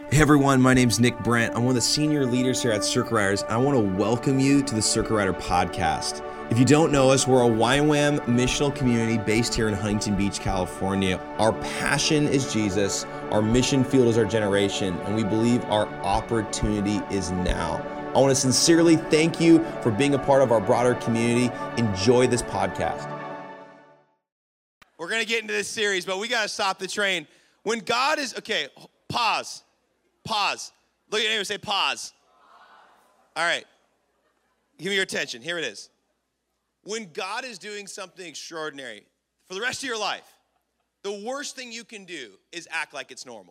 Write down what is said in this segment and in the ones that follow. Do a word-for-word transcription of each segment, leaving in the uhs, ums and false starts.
Hey everyone, my name's Nick Brent. I'm one of the senior leaders here at Circuit Riders. I want to welcome you to the Circuit Rider podcast. If you don't know us, we're a Y WAM missional community based here in Huntington Beach, California. Our passion is Jesus, our mission field is our generation, and we believe our opportunity is now. I want to sincerely thank you for being a part of our broader community. Enjoy this podcast. We're going to get into this series, but we got to stop the train. When God is, okay, pause. Pause. Look at your neighbor and say pause. All right. Give me your attention. Here it is. When God is doing something extraordinary for the rest of your life, the worst thing you can do is act like it's normal.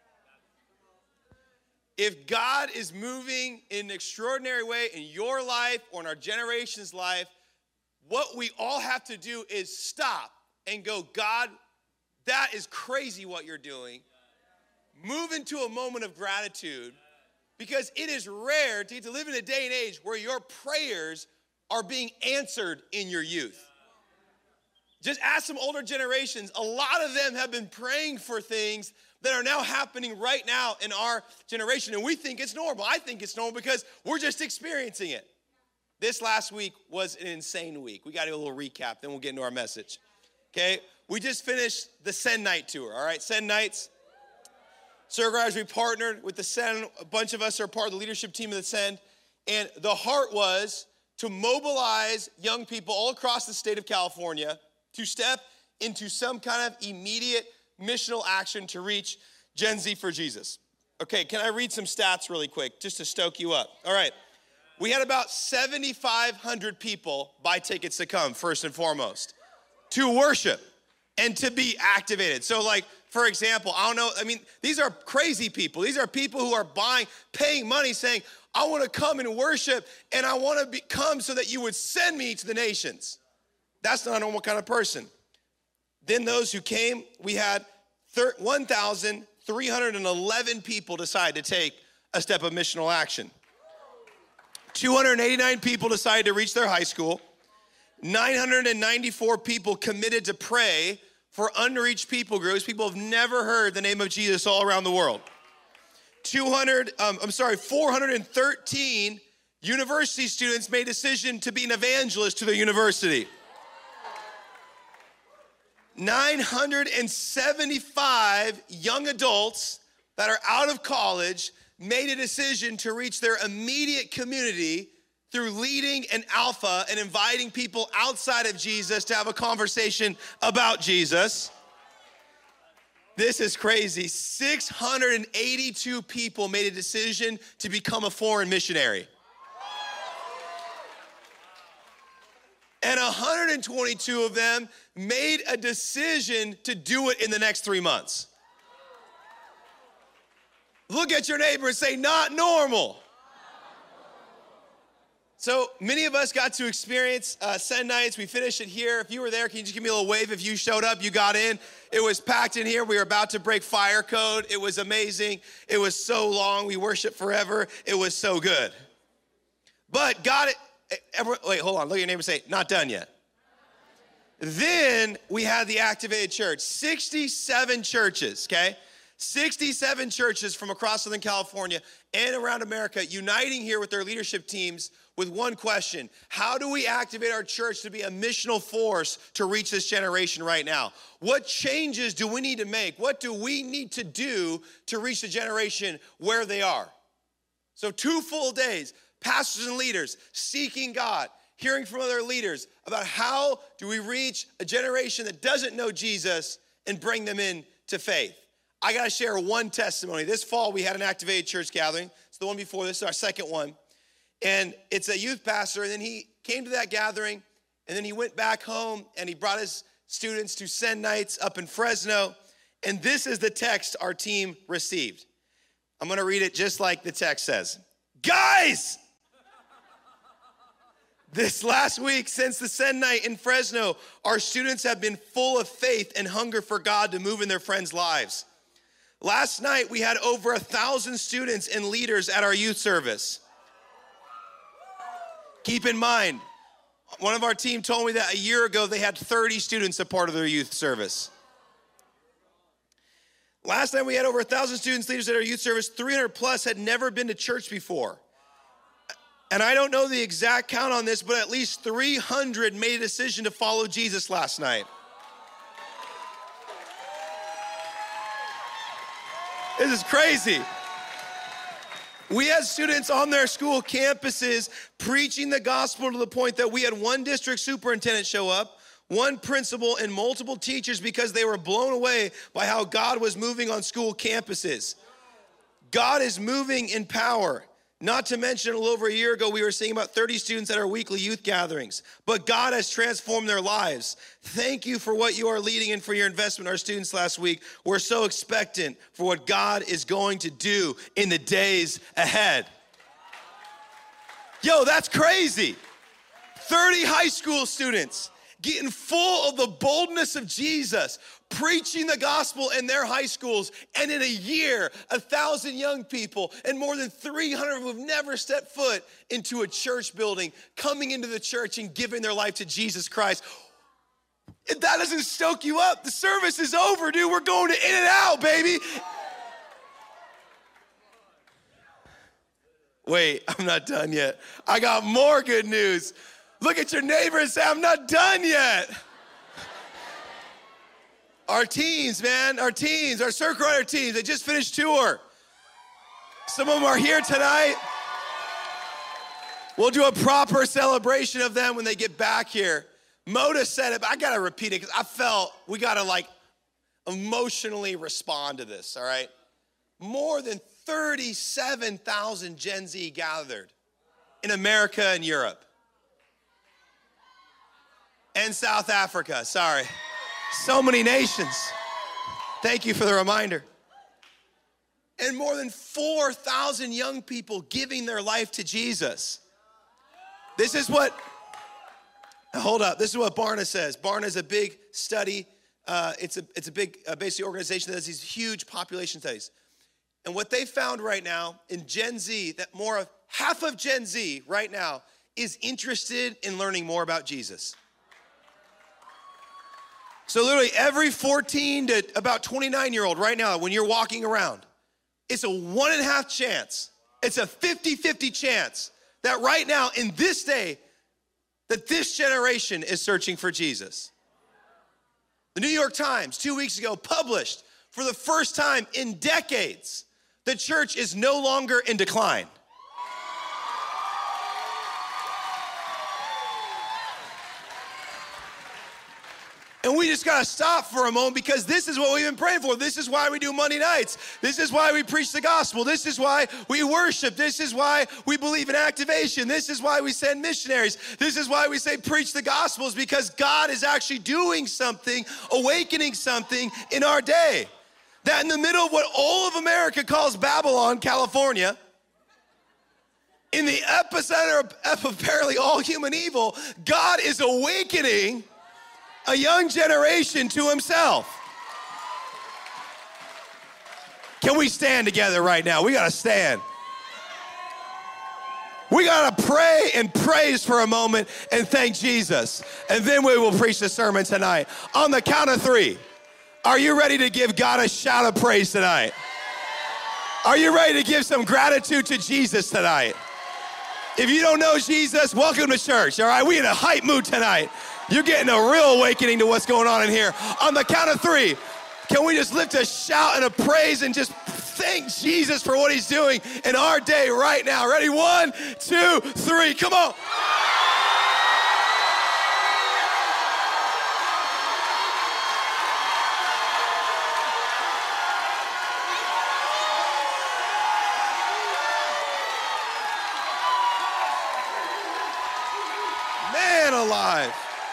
If God is moving in an extraordinary way in your life or in our generation's life, what we all have to do is stop and go, God, that is crazy what you're doing. Move into a moment of gratitude, because it is rare to get to live in a day and age where your prayers are being answered in your youth. Just ask some older generations. A lot of them have been praying for things that are now happening right now in our generation, and we think it's normal. I think it's normal because we're just experiencing it. This last week was an insane week. We got to do a little recap, then we'll get into our message. Okay, we just finished the Send Night tour, all right? Send Nights. Circuit Riders, we partnered with the Send. A bunch of us are part of the leadership team of the Send. And the heart was to mobilize young people all across the state of California to step into some kind of immediate missional action to reach Gen Z for Jesus. Okay, can I read some stats really quick just to stoke you up? All right. We had about seventy-five hundred people buy tickets to come, first and foremost, to worship and to be activated. So like, for example, I don't know, I mean, these are crazy people. These are people who are buying, paying money saying, I want to come and worship and I want to be, come so that you would send me to the nations. That's not a normal kind of person. Then those who came, we had one thousand three hundred eleven people decide to take a step of missional action. two hundred eighty-nine people decided to reach their high school. nine hundred ninety-four people committed to pray for unreached people groups. People have never heard the name of Jesus all around the world. two hundred, um, I'm sorry, four hundred thirteen university students made a decision to be an evangelist to their university. nine hundred seventy-five young adults that are out of college made a decision to reach their immediate community through leading an alpha and inviting people outside of Jesus to have a conversation about Jesus. This is crazy. six hundred eighty-two people made a decision to become a foreign missionary. And one hundred twenty-two of them made a decision to do it in the next three months. Look at your neighbor and say, not normal. So many of us got to experience uh, Send Nights. We finished it here. If you were there, can you just give me a little wave? If you showed up, you got in. It was packed in here. We were about to break fire code. It was amazing. It was so long. We worshiped forever. It was so good. But God, everyone, wait, hold on. Look at your neighbor and say, not done yet. Then we had the Activated Church. sixty-seven churches, okay? sixty-seven churches from across Southern California and around America uniting here with their leadership teams with one question: how do we activate our church to be a missional force to reach this generation right now? What changes do we need to make? What do we need to do to reach the generation where they are? So two full days, pastors and leaders seeking God, hearing from other leaders about how do we reach a generation that doesn't know Jesus and bring them in to faith. I got to share one testimony. This fall, we had an Activated Church gathering. It's the one before this, is our second one. And it's a youth pastor, and then he came to that gathering, and then he went back home, and he brought his students to Send Nights up in Fresno. And this is the text our team received. I'm going to read it just like the text says. Guys! This last week, since the Send Night in Fresno, our students have been full of faith and hunger for God to move in their friends' lives. Last night, we had over a thousand students and leaders at our youth service. Keep in mind, one of our team told me that a year ago, they had thirty students a part of their youth service. Last time we had over one thousand students, leaders at our youth service, three hundred plus had never been to church before. And I don't know the exact count on this, but at least three hundred made a decision to follow Jesus last night. This is crazy. We had students on their school campuses preaching the gospel to the point that we had one district superintendent show up, one principal, and multiple teachers because they were blown away by how God was moving on school campuses. God is moving in power. Not to mention, a little over a year ago, we were seeing about thirty students at our weekly youth gatherings. But God has transformed their lives. Thank you for what you are leading and for your investment in our students last week. We're so expectant for what God is going to do in the days ahead. Yo, that's crazy. thirty high school students getting full of the boldness of Jesus, preaching the gospel in their high schools, and in a year, a thousand young people and more than three hundred who have never stepped foot into a church building, coming into the church and giving their life to Jesus Christ. If that doesn't stoke you up, the service is over, dude. We're going to In-N-Out, baby. Wait, I'm not done yet. I got more good news. Look at your neighbor and say, I'm not done yet. Our teens, man, our teens, our Circle Rider teens, they just finished tour. Some of them are here tonight. We'll do a proper celebration of them when they get back here. Moda said it, but I gotta repeat it because I felt we gotta like emotionally respond to this, all right? More than thirty-seven thousand Gen Z gathered in America and Europe. And South Africa, sorry. So many nations. Thank you for the reminder. And more than four thousand young people giving their life to Jesus. This is what, hold up, this is what Barna says. Barna is a big study. Uh, it's, a, it's a big, uh, basically organization that does these huge population studies. And what they found right now in Gen Z, that more of, half of Gen Z right now is interested in learning more about Jesus. So literally every fourteen to about twenty-nine year old right now, when you're walking around, it's a one and a half chance, it's a fifty-fifty chance that right now in this day, that this generation is searching for Jesus. The New York Times two weeks ago published for the first time in decades, the church is no longer in decline. And we just gotta stop for a moment because this is what we've been praying for. This is why we do Monday nights. This is why we preach the gospel. This is why we worship. This is why we believe in activation. This is why we send missionaries. This is why we say preach the gospel, is because God is actually doing something, awakening something in our day. That in the middle of what all of America calls Babylon, California, in the epicenter of apparently all human evil, God is awakening a young generation to himself. Can we stand together right now? We gotta stand. We gotta pray and praise for a moment and thank Jesus. And then we will preach the sermon tonight. On the count of three, are you ready to give God a shout of praise tonight? Are you ready to give some gratitude to Jesus tonight? If you don't know Jesus, welcome to church, all right? We in a hype mood tonight. You're getting a real awakening to what's going on in here. On the count of three, can we just lift a shout and a praise and just thank Jesus for what he's doing in our day right now? Ready? One, two, three, come on. Man alive.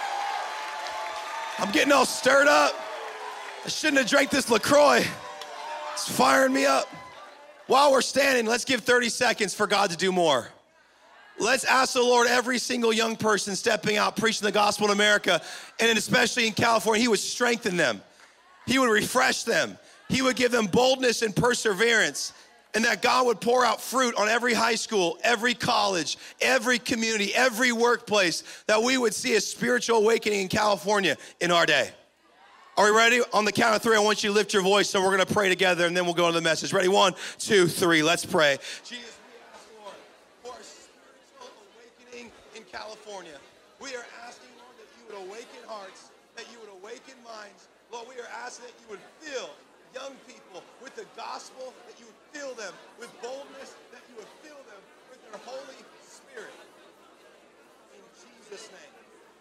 I'm getting all stirred up. I shouldn't have drank this LaCroix. It's firing me up. While we're standing, let's give thirty seconds for God to do more. Let's ask the Lord, every single young person stepping out, preaching the gospel in America, and especially in California, he would strengthen them. He would refresh them. He would give them boldness and perseverance, and that God would pour out fruit on every high school, every college, every community, every workplace, that we would see a spiritual awakening in California in our day. Are we ready? On the count of three, I want you to lift your voice, so we're going to pray together, and then we'll go into the message. Ready? One, two, three. Let's pray. Jesus, we ask, Lord, for a spiritual awakening in California. We are asking, Lord, that you would awaken hearts, that you would awaken minds. Lord, we are asking that you would fill young people with the gospel, that you would fill them with boldness, that you would fill them with your Holy Spirit. In Jesus' name.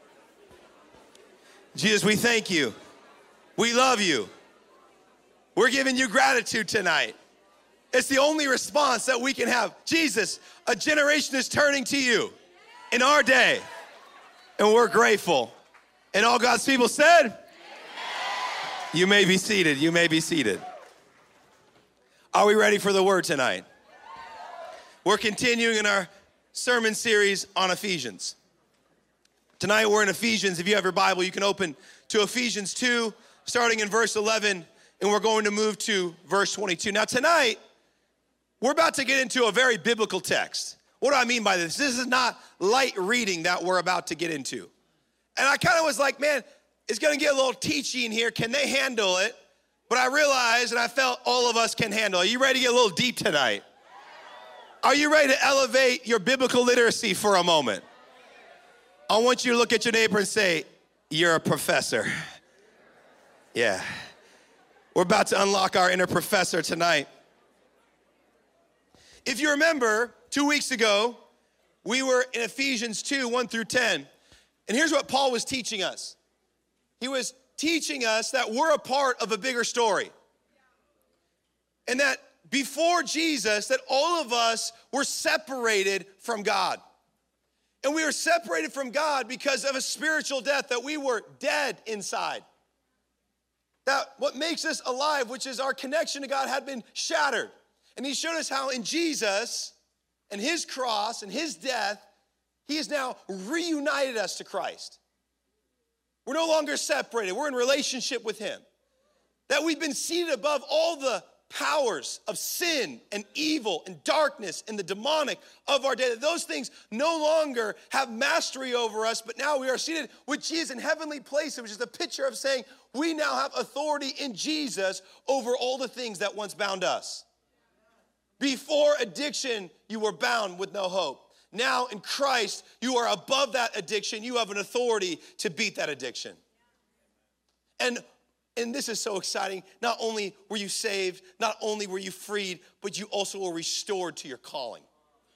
Jesus, we thank you. We love you. We're giving you gratitude tonight. It's the only response that we can have. Jesus, a generation is turning to you in our day, and we're grateful. And all God's people said, amen. You may be seated. You may be seated. Are we ready for the word tonight? We're continuing in our sermon series on Ephesians. Tonight we're in Ephesians. If you have your Bible, you can open to Ephesians two, starting in verse eleven, and we're going to move to verse twenty-two. Now tonight, we're about to get into a very biblical text. What do I mean by this? This is not light reading that we're about to get into. And I kind of was like, man, it's going to get a little teachy in here. Can they handle it? But I realized and I felt all of us can handle it. Are you ready to get a little deep tonight? Are you ready to elevate your biblical literacy for a moment? I want you to look at your neighbor and say, you're a professor. Yeah. We're about to unlock our inner professor tonight. If you remember, two weeks ago, we were in Ephesians two, one through ten. And here's what Paul was teaching us. He was teaching us that we're a part of a bigger story. And that before Jesus, that all of us were separated from God. And we were separated from God because of a spiritual death, that we were dead inside. That what makes us alive, which is our connection to God, had been shattered. And he showed us how in Jesus and his cross and his death, he has now reunited us to Christ. We're no longer separated. We're in relationship with him. That we've been seated above all the powers of sin and evil and darkness and the demonic of our day, that those things no longer have mastery over us, but now we are seated with Jesus in heavenly places, which is a picture of saying we now have authority in Jesus over all the things that once bound us. Before addiction, you were bound with no hope. Now in Christ, you are above that addiction. You have an authority to beat that addiction. And And this is so exciting. Not only were you saved, not only were you freed, but you also were restored to your calling.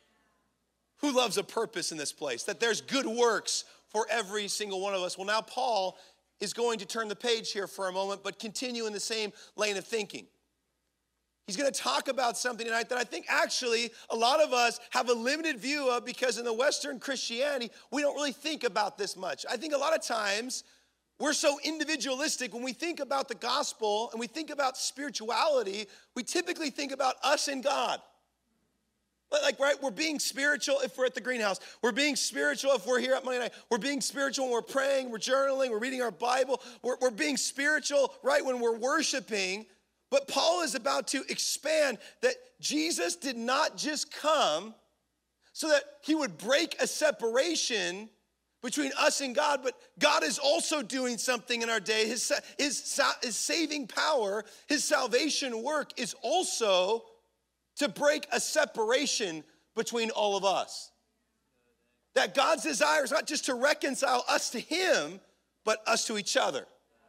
Who loves a purpose in this place? That there's good works for every single one of us. Well, now Paul is going to turn the page here for a moment, but continue in the same lane of thinking. He's going to talk about something tonight that I think actually a lot of us have a limited view of, because in the Western Christianity, we don't really think about this much. I think a lot of times we're so individualistic when we think about the gospel and we think about spirituality, we typically think about us and God. Like, right, we're being spiritual if we're at the greenhouse. We're being spiritual if we're here at Monday night. We're being spiritual when we're praying, we're journaling, we're reading our Bible. We're, we're being spiritual, right, when we're worshiping. But Paul is about to expand that Jesus did not just come so that he would break a separation between us and God, but God is also doing something in our day. His, his, his saving power, his salvation work is also to break a separation between all of us. That God's desire is not just to reconcile us to him, but us to each other.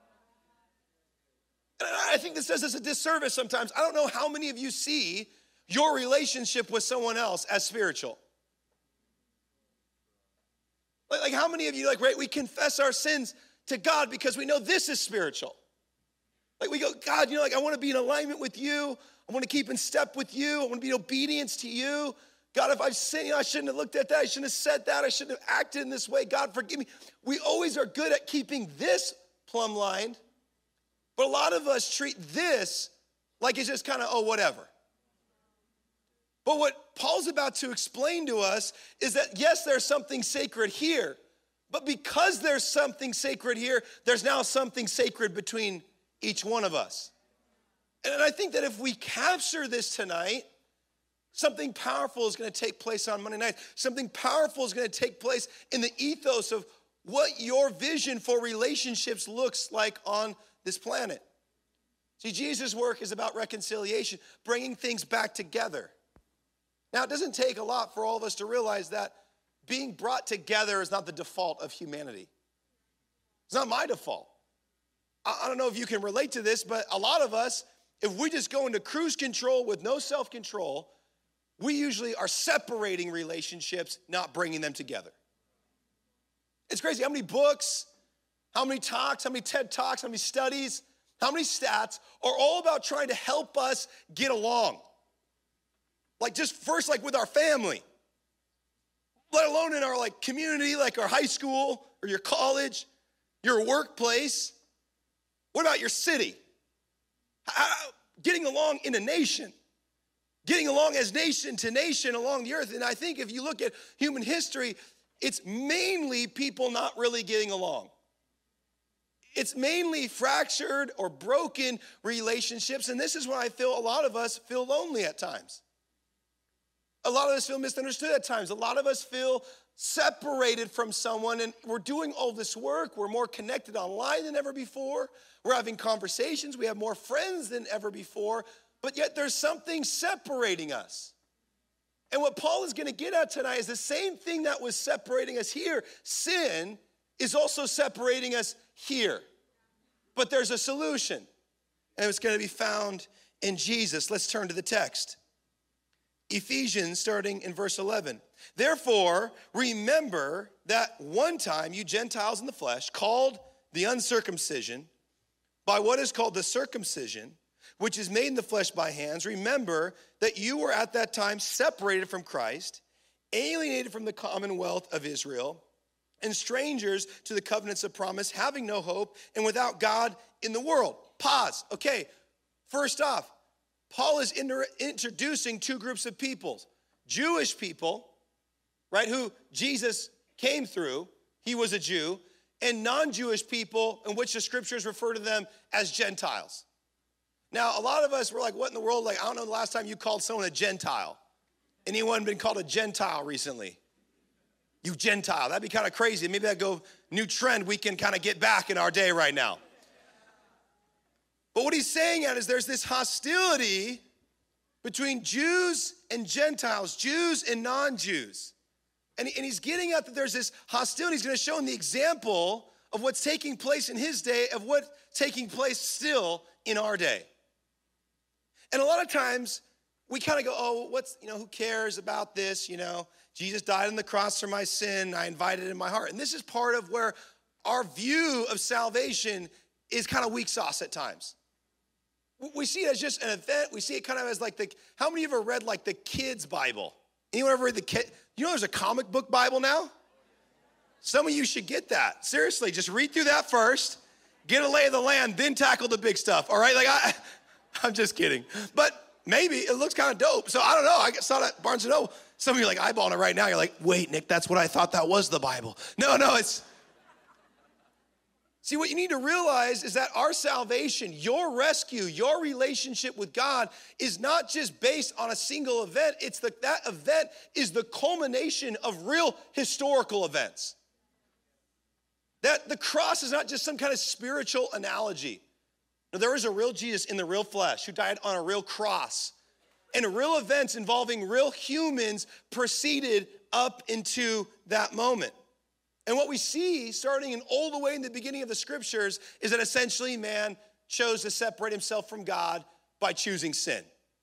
And I think this does us a disservice sometimes. I don't know how many of you see your relationship with someone else as spiritual. Like, like how many of you, like, right, we confess our sins to God because we know this is spiritual. Like we go, God, you know, like I want to be in alignment with you. I want to keep in step with you. I want to be in obedience to you. God, if I've sinned, you know, I shouldn't have looked at that. I shouldn't have said that. I shouldn't have acted in this way. God, forgive me. We always are good at keeping this plumb line, but a lot of us treat this like it's just kind of, oh, whatever. But what Paul's about to explain to us is that, yes, there's something sacred here, but because there's something sacred here, there's now something sacred between each one of us. And I think that if we capture this tonight, something powerful is going to take place on Monday night. Something powerful is going to take place in the ethos of what your vision for relationships looks like on this planet. See, Jesus' work is about reconciliation, bringing things back together. Now, it doesn't take a lot for all of us to realize that being brought together is not the default of humanity. It's not my default. I don't know if you can relate to this, but a lot of us, if we just go into cruise control with no self-control, we usually are separating relationships, not bringing them together. It's crazy how many books, how many talks, how many TED Talks, how many studies, how many stats are all about trying to help us get along. Like just first, like with our family, let alone in our like community, like our high school or your college, your workplace. What about your city? How, getting along in a nation, getting along as nation to nation along the earth. And I think if you look at human history, it's mainly people not really getting along. It's mainly fractured or broken relationships. And this is why I feel a lot of us feel lonely at times. A lot of us feel misunderstood at times. A lot of us feel separated from someone, and we're doing all this work. We're more connected online than ever before. We're having conversations. We have more friends than ever before, but yet there's something separating us. And what Paul is going to get at tonight is the same thing that was separating us here. Sin is also separating us here. But there's a solution, and it's going to be found in Jesus. Let's turn to the text. Ephesians, starting in verse eleven. Therefore, remember that one time you Gentiles in the flesh, called the uncircumcision, by what is called the circumcision, which is made in the flesh by hands, remember that you were at that time separated from Christ, alienated from the commonwealth of Israel, and strangers to the covenants of promise, having no hope, and without God in the world. Pause. Okay, first off, Paul is inter- introducing two groups of people. Jewish people, right, who Jesus came through. He was a Jew. And non-Jewish people, in which the scriptures refer to them as Gentiles. Now, a lot of us were like, what in the world? Like, I don't know the last time you called someone a Gentile. Anyone been called a Gentile recently? You Gentile. That'd be kind of crazy. Maybe that'd go new trend we can kind of get back in our day right now. But what he's saying at is there's this hostility between Jews and Gentiles, Jews and non-Jews. And, and he's getting at that there's this hostility. He's going to show him the example of what's taking place in his day, of what's taking place still in our day. And a lot of times we kind of go, oh, what's, you know, who cares about this? You know, Jesus died on the cross for my sin. I invited it in my heart. And this is part of where our view of salvation is kind of weak sauce at times. We see it as just an event. We see it kind of as like the, how many of you ever read like the kids' Bible? Anyone ever read the kid? You know there's a comic book Bible now? Some of you should get that. Seriously, just read through that first, get a lay of the land, then tackle the big stuff, all right? Like, I, I'm just kidding. But maybe it looks kind of dope. So I don't know. I saw that Barnes and Noble. Some of you are like eyeballing it right now. You're like, wait, Nick, that's what I thought that was the Bible. No, no, it's... See, what you need to realize is that our salvation, your rescue, your relationship with God is not just based on a single event. It's the, that event is the culmination of real historical events. That the cross is not just some kind of spiritual analogy. No, there is a real Jesus in the real flesh who died on a real cross. And real events involving real humans proceeded up into that moment. And what we see, starting in all the way in the beginning of the scriptures, is that essentially man chose to separate himself from God by choosing sin.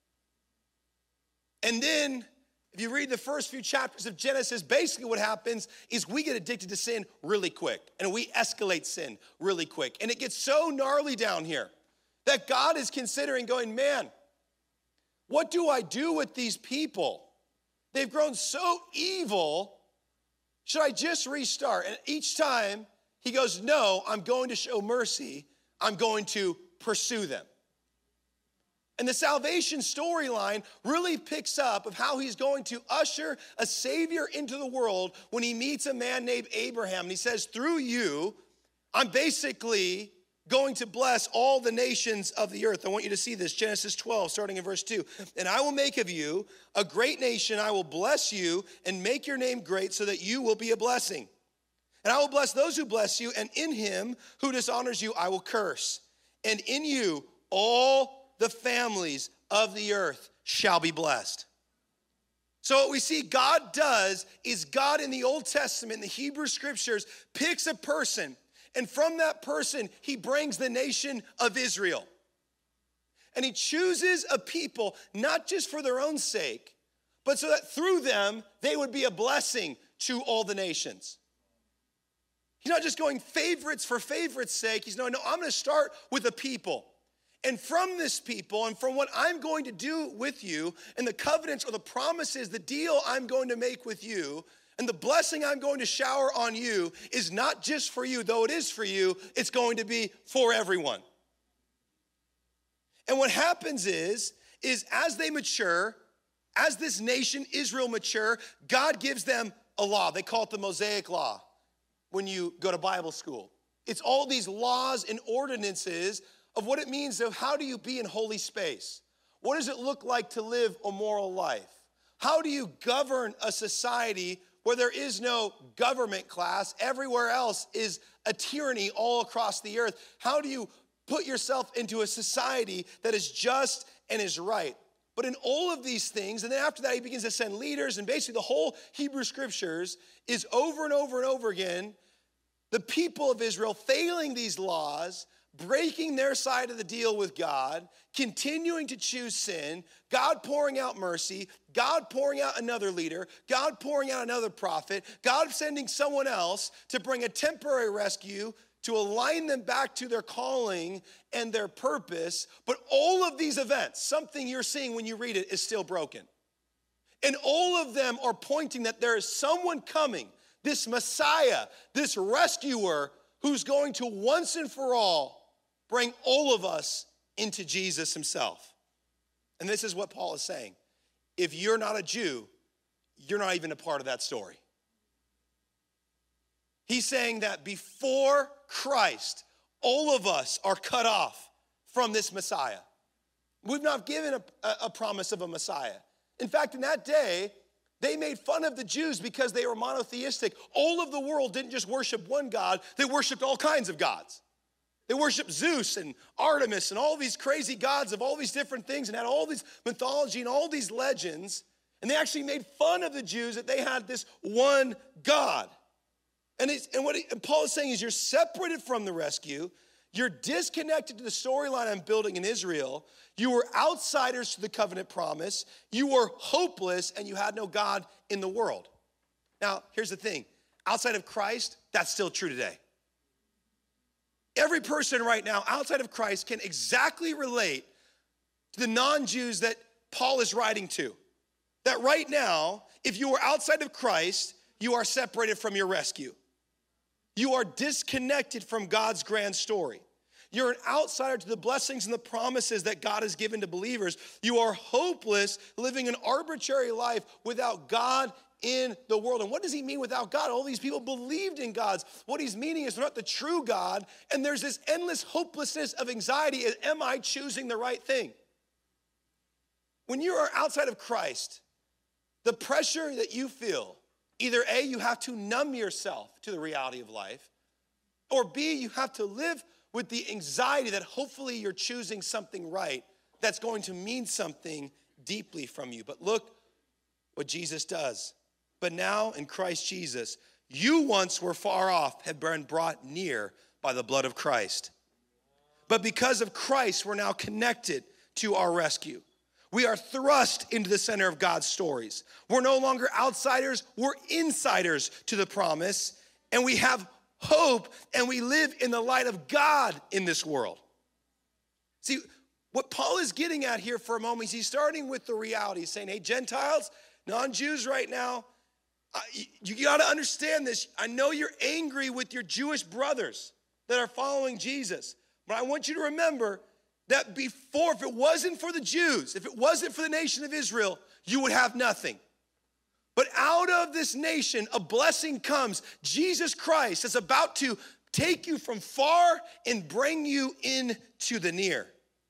And then, if you read the first few chapters of Genesis, basically what happens is we get addicted to sin really quick. And we escalate sin really quick. And it gets so gnarly down here that God is considering going, man, what do I do with these people? They've grown so evil. Should I just restart? And each time he goes, no, I'm going to show mercy. I'm going to pursue them. And the salvation storyline really picks up of how he's going to usher a savior into the world when he meets a man named Abraham. And he says, through you, I'm basically going to bless all the nations of the earth. I want you to see this, Genesis twelve, starting in verse two. And I will make of you a great nation. I will bless you and make your name great so that you will be a blessing. And I will bless those who bless you, and in him who dishonors you, I will curse. and in you all the families of the earth shall be blessed. So what we see God does is God in the Old Testament, in the Hebrew scriptures, picks a person, and from that person, he brings the nation of Israel. And he chooses a people, not just for their own sake, but so that through them, they would be a blessing to all the nations. He's not just going favorites for favorites' sake. He's no, no, I'm going to start with a people. And from this people and from what I'm going to do with you and the covenants or the promises, the deal I'm going to make with you and the blessing I'm going to shower on you is not just for you, though it is for you, it's going to be for everyone. And what happens is, is as they mature, as this nation, Israel, mature, God gives them a law. They call it the Mosaic Law when you go to Bible school. It's all these laws and ordinances of what it means of how do you be in holy space? What does it look like to live a moral life? How do you govern a society where there is no government class? Everywhere else is a tyranny all across the earth. How do you put yourself into a society that is just and is right? But in all of these things, and then after that, he begins to send leaders, and basically the whole Hebrew scriptures is over and over and over again, the people of Israel failing these laws, breaking their side of the deal with God, continuing to choose sin, God pouring out mercy, God pouring out another leader, God pouring out another prophet, God sending someone else to bring a temporary rescue to align them back to their calling and their purpose. But all of these events, something you're seeing when you read it, is still broken. And all of them are pointing that there is someone coming, this Messiah, this rescuer, who's going to once and for all bring all of us into Jesus himself. And this is what Paul is saying. If you're not a Jew, you're not even a part of that story. He's saying that before Christ, all of us are cut off from this Messiah. We've not given a, a promise of a Messiah. In fact, in that day, they made fun of the Jews because they were monotheistic. All of the world didn't just worship one God, they worshiped all kinds of gods. They worshiped Zeus and Artemis and all these crazy gods of all these different things and had all these mythology and all these legends. And they actually made fun of the Jews that they had this one God. And, it's, and what he, and Paul is saying is you're separated from the rescue. You're disconnected to the storyline I'm building in Israel. You were outsiders to the covenant promise. You were hopeless and you had no God in the world. Now, here's the thing. Outside of Christ, that's still true today. Every person right now outside of Christ can exactly relate to the non-Jews that Paul is writing to. That right now, if you are outside of Christ, you are separated from your rescue. You are disconnected from God's grand story. You're an outsider to the blessings and the promises that God has given to believers. You are hopeless, living an arbitrary life without God in the world. And what does he mean without God? All these people believed in God's. What he's meaning is they're not the true God. And there's this endless hopelessness of anxiety. Am I choosing the right thing? When you are outside of Christ, the pressure that you feel, either A, you have to numb yourself to the reality of life, or B, you have to live with the anxiety that hopefully you're choosing something right that's going to mean something deeply from you. But look what Jesus does. But now in Christ Jesus, you once were far off, have been brought near by the blood of Christ. But because of Christ, we're now connected to our rescue. We are thrust into the center of God's stories. We're no longer outsiders, we're insiders to the promise, and we have hope, and we live in the light of God in this world. See, what Paul is getting at here for a moment is he's starting with the reality. He's saying, hey, Gentiles, non-Jews right now, uh, you, you got to understand this. I know you're angry with your Jewish brothers that are following Jesus, but I want you to remember that before, if it wasn't for the Jews, if it wasn't for the nation of Israel, you would have nothing. But out of this nation, a blessing comes. Jesus Christ is about to take you from far and bring you into the near.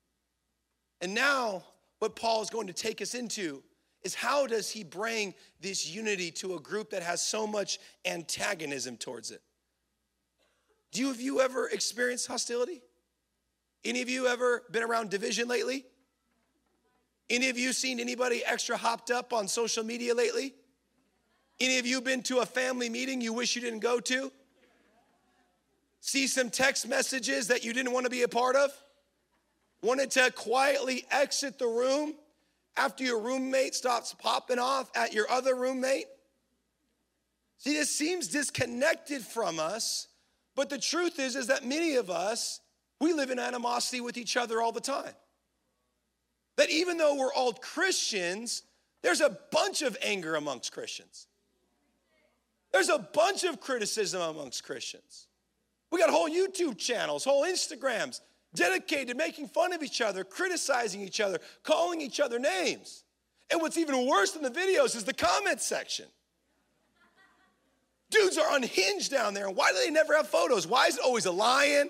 And now, what Paul is going to take us into is how does he bring this unity to a group that has so much antagonism towards it? Do you, have you ever experienced hostility Any of you ever been around division lately? Any of you seen anybody extra hopped up on social media lately? Any of you been to a family meeting you wish you didn't go to? See some text messages that you didn't want to be a part of? Wanted to quietly exit the room after your roommate stops popping off at your other roommate? See, this seems disconnected from us, but the truth is, is that many of us, we live in animosity with each other all the time. That even though we're all Christians, there's a bunch of anger amongst Christians. There's a bunch of criticism amongst Christians. We got whole YouTube channels, whole Instagrams dedicated to making fun of each other, criticizing each other, calling each other names. And what's even worse than the videos is the comment section. Dudes are unhinged down there. And why do they never have photos? Why is it always a lion?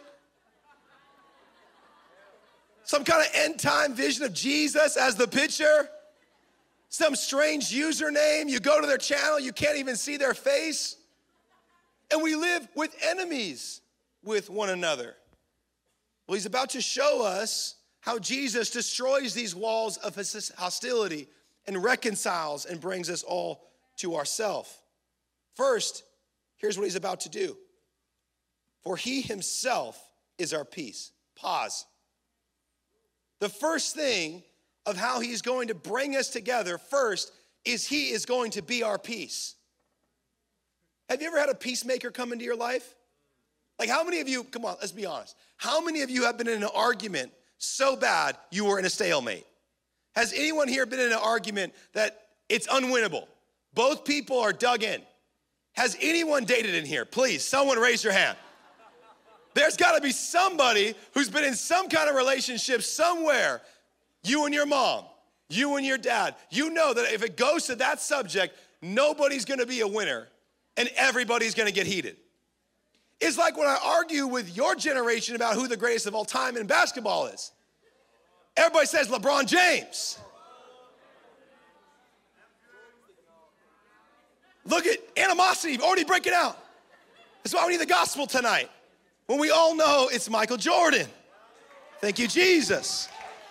Some kind of end time vision of Jesus as the picture? Some strange username. You go to their channel, you can't even see their face. And we live with enemies with one another. Well, he's about to show us how Jesus destroys these walls of hostility and reconciles and brings us all to ourselves. First, here's what he's about to do. For he himself is our peace. Pause. The first thing of how he's going to bring us together first is he is going to be our peace. Have you ever had a peacemaker come into your life? Like how many of you, come on, let's be honest. How many of you have been in an argument so bad you were in a stalemate? Has anyone here been in an argument that it's unwinnable? Both people are dug in. Has anyone dated in here? Please, someone raise your hand. There's gotta be somebody who's been in some kind of relationship somewhere. You and your mom, you and your dad. You know that if it goes to that subject, nobody's gonna be a winner and everybody's gonna get heated. It's like when I argue with your generation about who the greatest of all time in basketball is. Everybody says LeBron James. Look at animosity already breaking out. That's why we need the gospel tonight. When we all know it's Michael Jordan. Thank you, Jesus.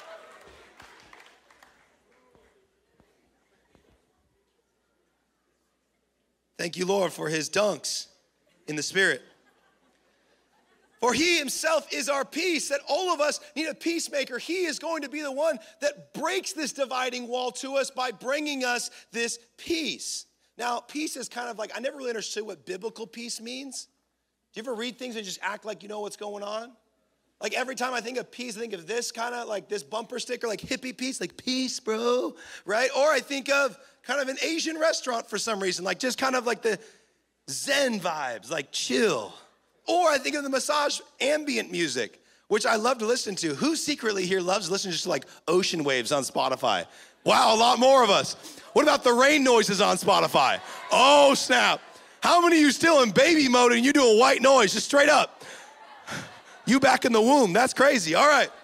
Thank you, Lord, for his dunks in the Spirit. For he himself is our peace, that all of us need a peacemaker. He is going to be the one that breaks this dividing wall to us by bringing us this peace. Now, peace is kind of like, I never really understood what biblical peace means. Do you ever read things and just act like you know what's going on? Like every time I think of peace, I think of this kind of like this bumper sticker, like hippie peace, like peace, bro, right? Or I think of kind of an Asian restaurant for some reason, like just kind of like the Zen vibes, like chill. Or I think of the massage ambient music, which I love to listen to. Who secretly here loves listening just to like ocean waves on Spotify? Wow, a lot more of us. What about the rain noises on Spotify? Oh, snap. How many of you still in baby mode and you do a white noise, just straight up? You back in the womb, that's crazy, all right.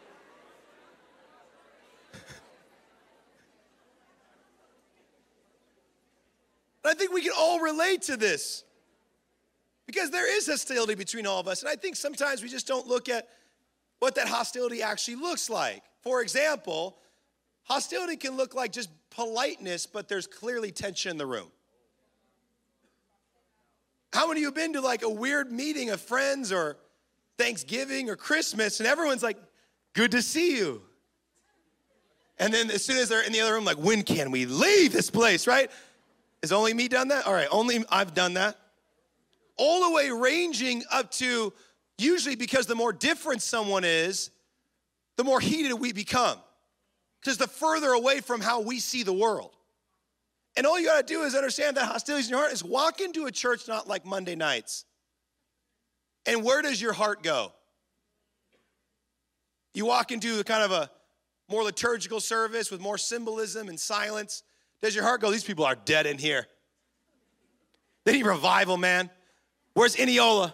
I think we can all relate to this because there is hostility between all of us. And I think sometimes we just don't look at what that hostility actually looks like. For example, hostility can look like just politeness, but there's clearly tension in the room. How many of you have been to like a weird meeting of friends or Thanksgiving or Christmas and everyone's like, good to see you. And then as soon as they're in the other room, like, when can we leave this place, right? Has only me done that? All right, only I've done that. All the way ranging up to, usually because the more different someone is, the more heated we become. Because the further away from how we see the world. And all you gotta do is understand that hostility in your heart is walk into a church not like Monday nights. And where does your heart go? You walk into kind of a more liturgical service with more symbolism and silence. Does your heart go, these people are dead in here? They need revival, man. Where's Eniola?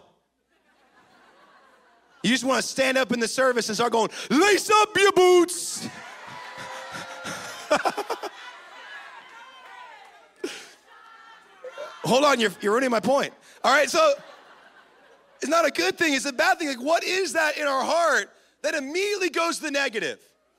You just want to stand up in the service and start going, lace up your boots. Hold on, you're, you're ruining my point. All right, so it's not a good thing, it's a bad thing. Like, what is that in our heart that immediately goes to the negative.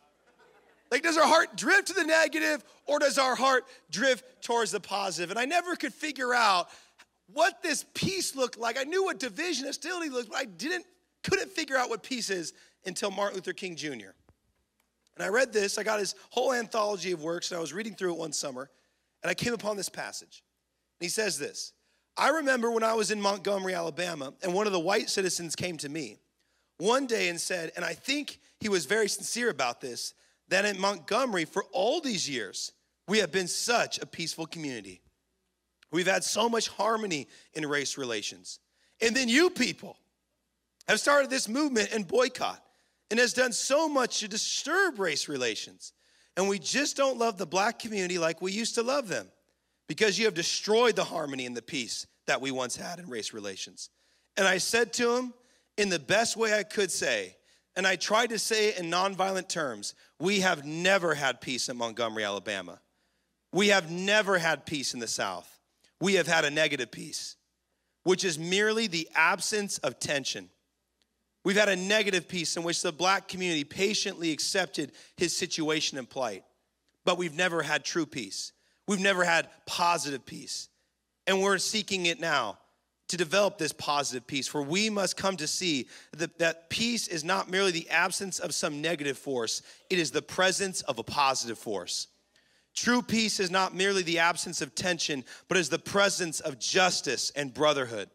Like, does our heart drift to the negative or does our heart drift towards the positive? And I never could figure out what this peace looked like. I knew what division, hostility looked, but I didn't, couldn't figure out what peace is until Martin Luther King Junior And I read this, I got his whole anthology of works, and I was reading through it one summer, and I came upon this passage. And he says this, I remember when I was in Montgomery, Alabama, and one of the white citizens came to me one day and said, and I think he was very sincere about this, that in Montgomery, for all these years, we have been such a peaceful community. We've had so much harmony in race relations. And then you people have started this movement and boycott and has done so much to disturb race relations. And we just don't love the black community like we used to love them because you have destroyed the harmony and the peace that we once had in race relations. And I said to him in the best way I could say, and I tried to say it in nonviolent terms, we have never had peace in Montgomery, Alabama. We have never had peace in the South. We have had a negative peace, which is merely the absence of tension. We've had a negative peace in which the black community patiently accepted his situation and plight. But we've never had true peace. We've never had positive peace. And we're seeking it now to develop this positive peace, for we must come to see that, that peace is not merely the absence of some negative force, it is the presence of a positive force. True peace is not merely the absence of tension, but is the presence of justice and brotherhood.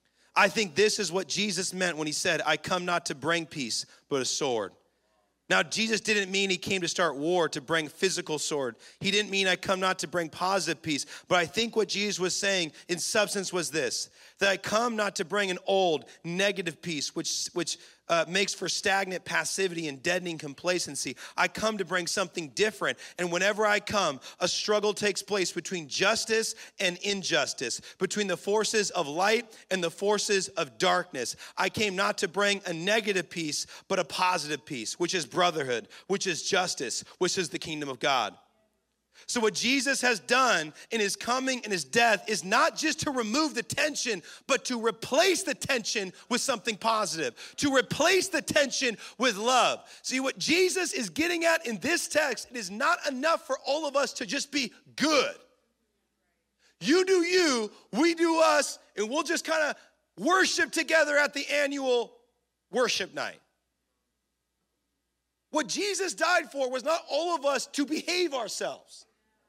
I think this is what Jesus meant when he said, I come not to bring peace, but a sword. Now, Jesus didn't mean he came to start war, to bring physical sword. He didn't mean I come not to bring positive peace. But I think what Jesus was saying in substance was this, that I come not to bring an old, negative peace, which, which uh, makes for stagnant passivity and deadening complacency. I come to bring something different. And whenever I come, a struggle takes place between justice and injustice, between the forces of light and the forces of darkness. I came not to bring a negative peace, but a positive peace, which is brotherhood, which is justice, which is the kingdom of God. So what Jesus has done in his coming and his death is not just to remove the tension, but to replace the tension with something positive, to replace the tension with love. See, what Jesus is getting at in this text, it is not enough for all of us to just be good. You do you, we do us, and we'll just kind of worship together at the annual worship night. What Jesus died for was not all of us to behave ourselves.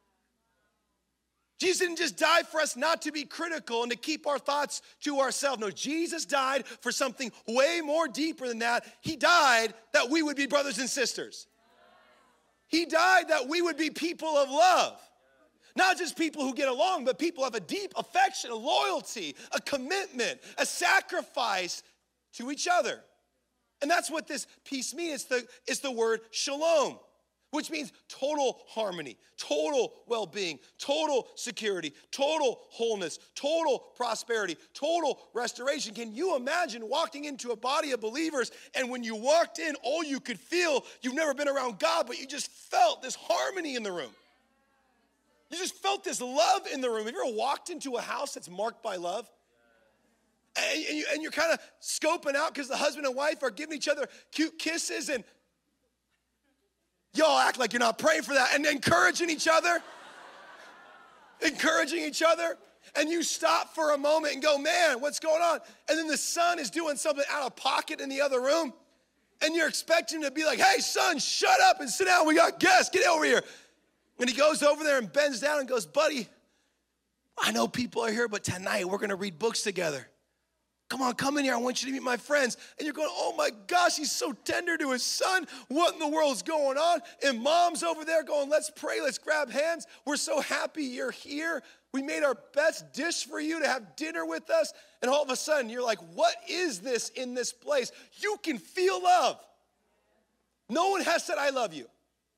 Jesus didn't just die for us not to be critical and to keep our thoughts to ourselves. No, Jesus died for something way more deeper than that. He died that we would be brothers and sisters. He died that we would be people of love. Not just people who get along, but people who have a deep affection, a loyalty, a commitment, a sacrifice to each other. And that's what this peace means. It's the, it's the word shalom, which means total harmony, total well-being, total security, total wholeness, total prosperity, total restoration. Can you imagine walking into a body of believers and when you walked in, all you could feel, you've never been around God, but you just felt this harmony in the room. You just felt this love in the room. Have you ever walked into a house that's marked by love? And, and, you, and you're kind of scoping out because the husband and wife are giving each other cute kisses and y'all act like you're not praying for that and encouraging each other, encouraging each other. And you stop for a moment and go, man, what's going on? And then the son is doing something out of pocket in the other room. And you're expecting him to be like, hey, son, shut up and sit down. We got guests. Get over here. And he goes over there and bends down and goes, buddy, I know people are here, but tonight we're going to read books together. Come on, come in here. I want you to meet my friends. And you're going, oh my gosh, he's so tender to his son. What in the world's going on? And mom's over there going, let's pray, let's grab hands. We're so happy you're here. We made our best dish for you to have dinner with us. And all of a sudden, you're like, what is this in this place? You can feel love. No one has said, I love you.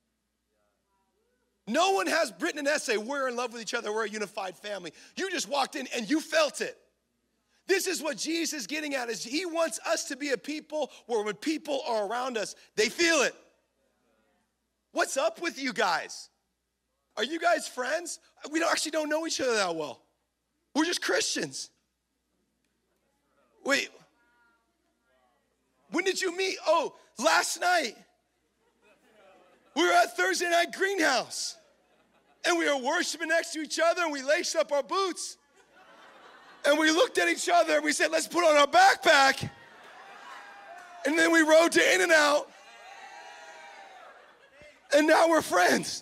No one has written an essay, we're in love with each other, we're a unified family. You just walked in and you felt it. This is what Jesus is getting at, is he wants us to be a people where when people are around us, they feel it. What's up with you guys? Are you guys friends? We don't, actually don't know each other that well. We're just Christians. Wait. When did you meet? Oh, last night. We were at Thursday Night Greenhouse. And we were worshiping next to each other, and we laced up our boots. And we looked at each other, and we said, let's put on our backpack. And then we rode to In-N-Out. And now we're friends.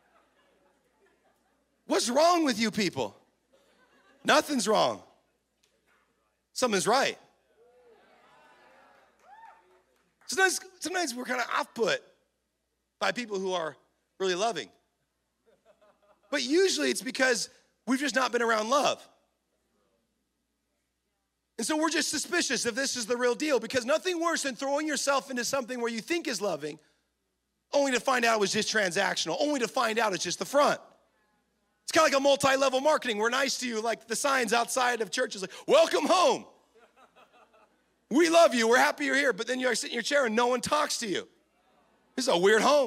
What's wrong with you people? Nothing's wrong. Something's right. Sometimes, sometimes we're kind of off-put by people who are really loving. But usually it's because we've just not been around love. And so we're just suspicious if this is the real deal, because nothing worse than throwing yourself into something where you think is loving, only to find out it was just transactional, only to find out it's just the front. It's kind of like a multi-level marketing. We're nice to you, like the signs outside of churches, like, welcome home. We love you, we're happy you're here, but then you're sitting in your chair and no one talks to you. This is a weird home.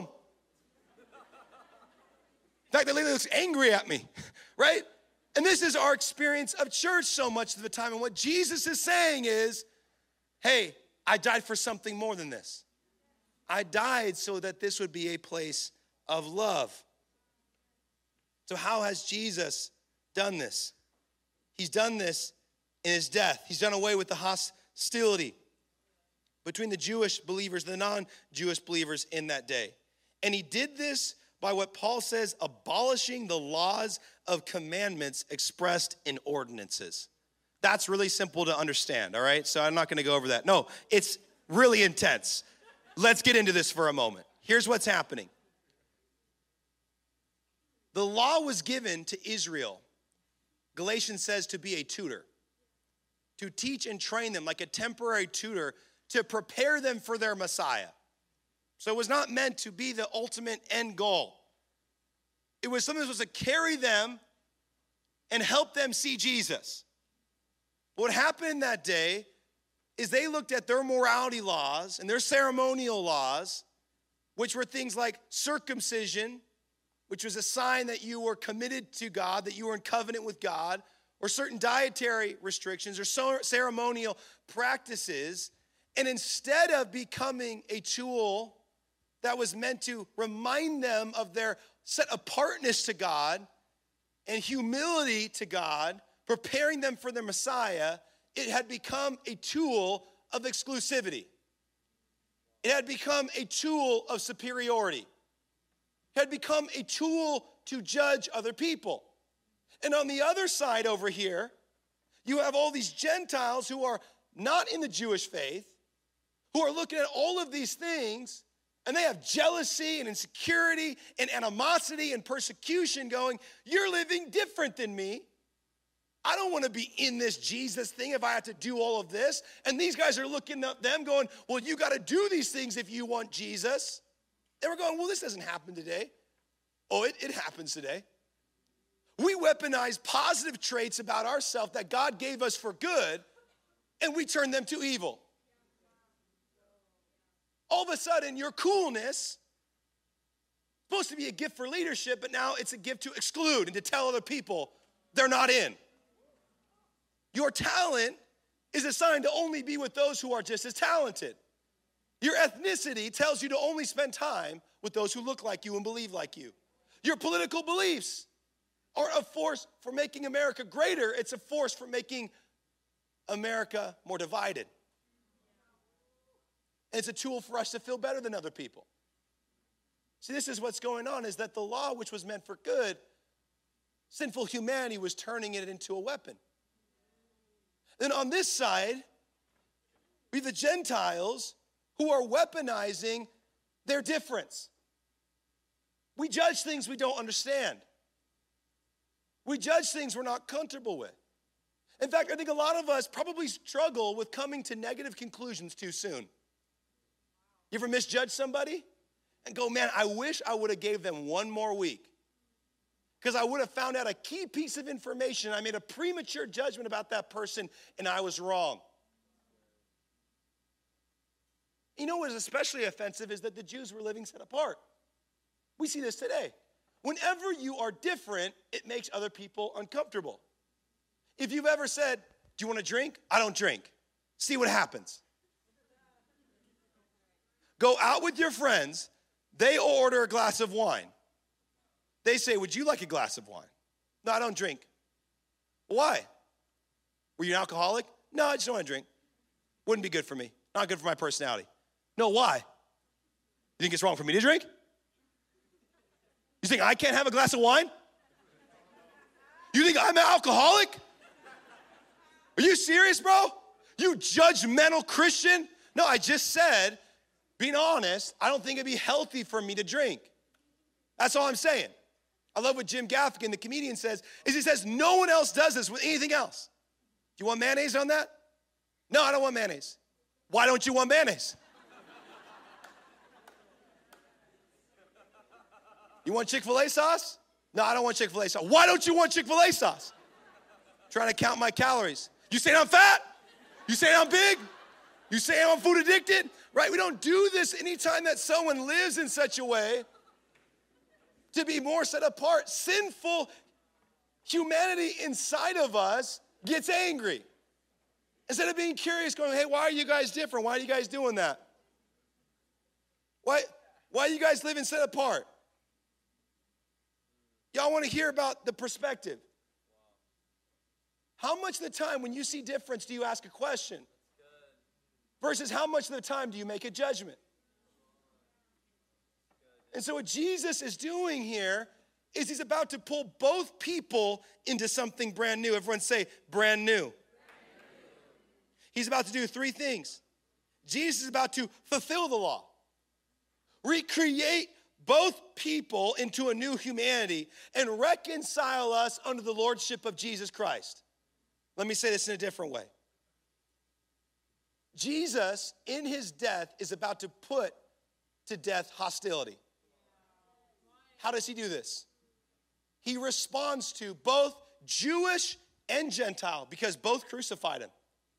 In fact, the lady looks angry at me, right? And this is our experience of church so much of the time. And what Jesus is saying is, hey, I died for something more than this. I died so that this would be a place of love. So how has Jesus done this? He's done this in his death. He's done away with the hostility between the Jewish believers and the non-Jewish believers in that day. And he did this by what Paul says, abolishing the laws of commandments expressed in ordinances. That's really simple to understand, all right? So I'm not gonna go over that. No, it's really intense. Let's get into this for a moment. Here's what's happening. The law was given to Israel, Galatians says, to be a tutor, to teach and train them like a temporary tutor to prepare them for their Messiah. So it was not meant to be the ultimate end goal. It was something that was to carry them and help them see Jesus. What happened in that day is they looked at their morality laws and their ceremonial laws, which were things like circumcision, which was a sign that you were committed to God, that you were in covenant with God, or certain dietary restrictions or ceremonial practices. And instead of becoming a tool that was meant to remind them of their set apartness to God and humility to God, preparing them for their Messiah, it had become a tool of exclusivity. It had become a tool of superiority. It had become a tool to judge other people. And on the other side over here, you have all these Gentiles who are not in the Jewish faith, who are looking at all of these things, and they have jealousy and insecurity and animosity and persecution going, you're living different than me. I don't want to be in this Jesus thing if I have to do all of this. And these guys are looking at them going, well, you got to do these things if you want Jesus. And we're going, well, this doesn't happen today. Oh, it, it happens today. We weaponize positive traits about ourselves that God gave us for good, and we turn them to evil. All of a sudden, your coolness, supposed to be a gift for leadership, but now it's a gift to exclude and to tell other people they're not in. Your talent is assigned to only be with those who are just as talented. Your ethnicity tells you to only spend time with those who look like you and believe like you. Your political beliefs aren't a force for making America greater, it's a force for making America more divided. And it's a tool for us to feel better than other people. See, this is what's going on, is that the law, which was meant for good, sinful humanity was turning it into a weapon. Then on this side, we have the Gentiles who are weaponizing their difference. We judge things we don't understand. We judge things we're not comfortable with. In fact, I think a lot of us probably struggle with coming to negative conclusions too soon. You ever misjudge somebody and go, man, I wish I would have gave them one more week, because I would have found out a key piece of information. I made a premature judgment about that person, and I was wrong. You know what is especially offensive is that the Jews were living set apart. We see this today. Whenever you are different, it makes other people uncomfortable. If you've ever said, do you want to drink? I don't drink. See what happens. Go out with your friends. They order a glass of wine. They say, would you like a glass of wine? No, I don't drink. Why? Were you an alcoholic? No, I just don't want to drink. Wouldn't be good for me. Not good for my personality. No, why? You think it's wrong for me to drink? You think I can't have a glass of wine? You think I'm an alcoholic? Are you serious, bro? You judgmental Christian? No, I just said, being honest, I don't think it'd be healthy for me to drink. That's all I'm saying. I love what Jim Gaffigan, the comedian, says, is he says, no one else does this with anything else. Do you want mayonnaise on that? No, I don't want mayonnaise. Why don't you want mayonnaise? You want Chick-fil-A sauce? No, I don't want Chick-fil-A sauce. Why don't you want Chick-fil-A sauce? I'm trying to count my calories. You saying I'm fat? You saying I'm big? You saying I'm food addicted? Right? We don't do this anytime that someone lives in such a way to be more set apart. Sinful humanity inside of us gets angry. Instead of being curious, going, hey, why are you guys different? Why are you guys doing that? Why, why are you guys living set apart? Y'all want to hear about the perspective. How much of the time when you see difference do you ask a question? Versus how much of the time do you make a judgment? And so what Jesus is doing here is he's about to pull both people into something brand new. Everyone say, brand new. Brand new. He's about to do three things. Jesus is about to fulfill the law, recreate both people into a new humanity, and reconcile us under the lordship of Jesus Christ. Let me say this in a different way. Jesus, in his death, is about to put to death hostility. How does he do this? He responds to both Jewish and Gentile because both crucified him.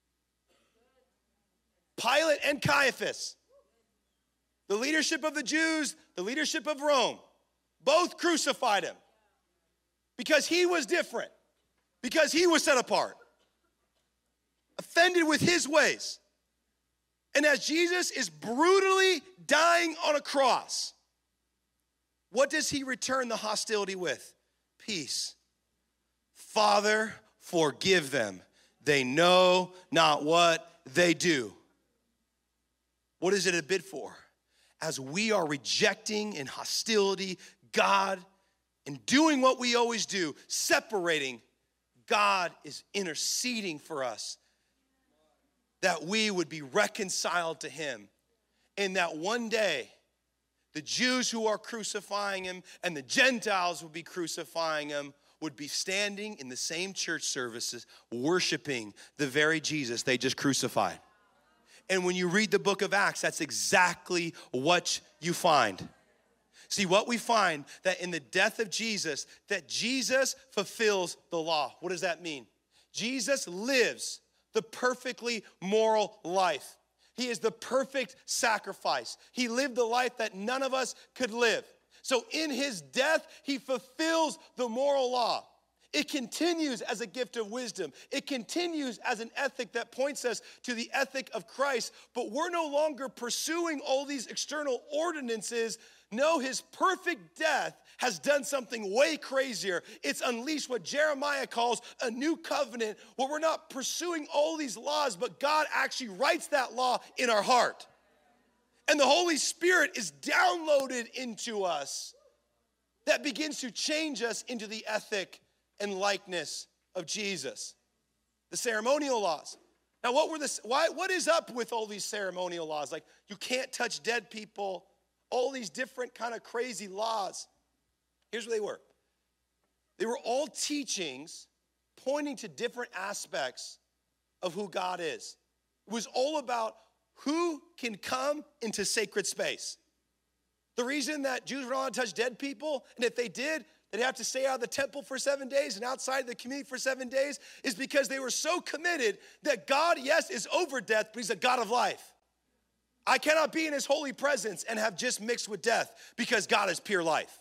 Pilate and Caiaphas, the leadership of the Jews, the leadership of Rome, both crucified him because he was different, because he was set apart, offended with his ways. And as Jesus is brutally dying on a cross, what does he return the hostility with? Peace. Father, forgive them. They know not what they do. What is it a bid for? As we are rejecting in hostility God and doing what we always do, separating, God is interceding for us that we would be reconciled to him, and that one day the Jews who are crucifying him and the Gentiles will be crucifying him would be standing in the same church services worshiping the very Jesus they just crucified. And when you read the book of Acts, that's exactly what you find. See, what we find that in the death of Jesus, that Jesus fulfills the law. What does that mean? Jesus lives the perfectly moral life. He is the perfect sacrifice. He lived the life that none of us could live. So in his death, he fulfills the moral law. It continues as a gift of wisdom. It continues as an ethic that points us to the ethic of Christ. But we're no longer pursuing all these external ordinances. No, his perfect death has done something way crazier. It's unleashed what Jeremiah calls a new covenant, where we're not pursuing all these laws, but God actually writes that law in our heart. And the Holy Spirit is downloaded into us that begins to change us into the ethic and likeness of Jesus. The ceremonial laws. Now, what were the, why, what is up with all these ceremonial laws? Like, you can't touch dead people, all these different kind of crazy laws. Here's what they were. They were all teachings pointing to different aspects of who God is. It was all about who can come into sacred space. The reason that Jews were not allowed to touch dead people, and if they did, they'd have to stay out of the temple for seven days and outside the community for seven days, is because they were so committed that God, yes, is over death, but he's a God of life. I cannot be in his holy presence and have just mixed with death, because God is pure life.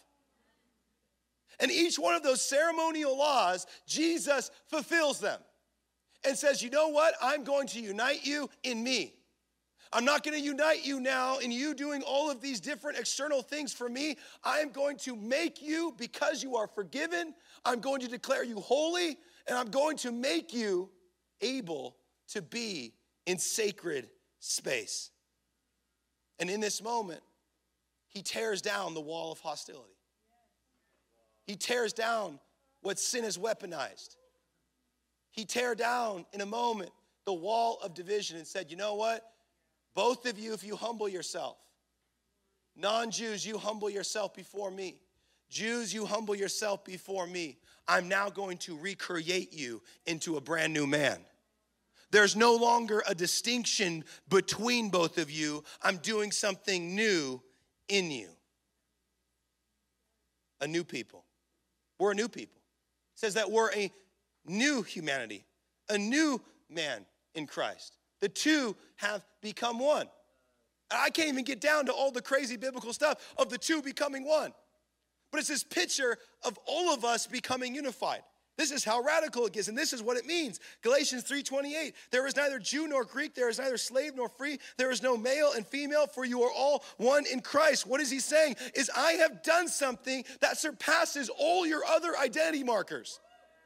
And each one of those ceremonial laws, Jesus fulfills them and says, you know what? I'm going to unite you in me. I'm not going to unite you now in you doing all of these different external things for me. I am going to make you, because you are forgiven, I'm going to declare you holy, and I'm going to make you able to be in sacred space. And in this moment, he tears down the wall of hostility. He tears down what sin has weaponized. He tear down in a moment the wall of division and said, you know what? Both of you, if you humble yourself, non-Jews, you humble yourself before me. Jews, you humble yourself before me. I'm now going to recreate you into a brand new man. There's no longer a distinction between both of you. I'm doing something new in you. A new people. We're a new people. It says that we're a new humanity, a new man in Christ. The two have become one. I can't even get down to all the crazy biblical stuff of the two becoming one. But it's this picture of all of us becoming unified. This is how radical it gets, and this is what it means. Galatians three twenty-eight, there is neither Jew nor Greek, there is neither slave nor free, there is no male and female, for you are all one in Christ. What is he saying? Is I have done something that surpasses all your other identity markers.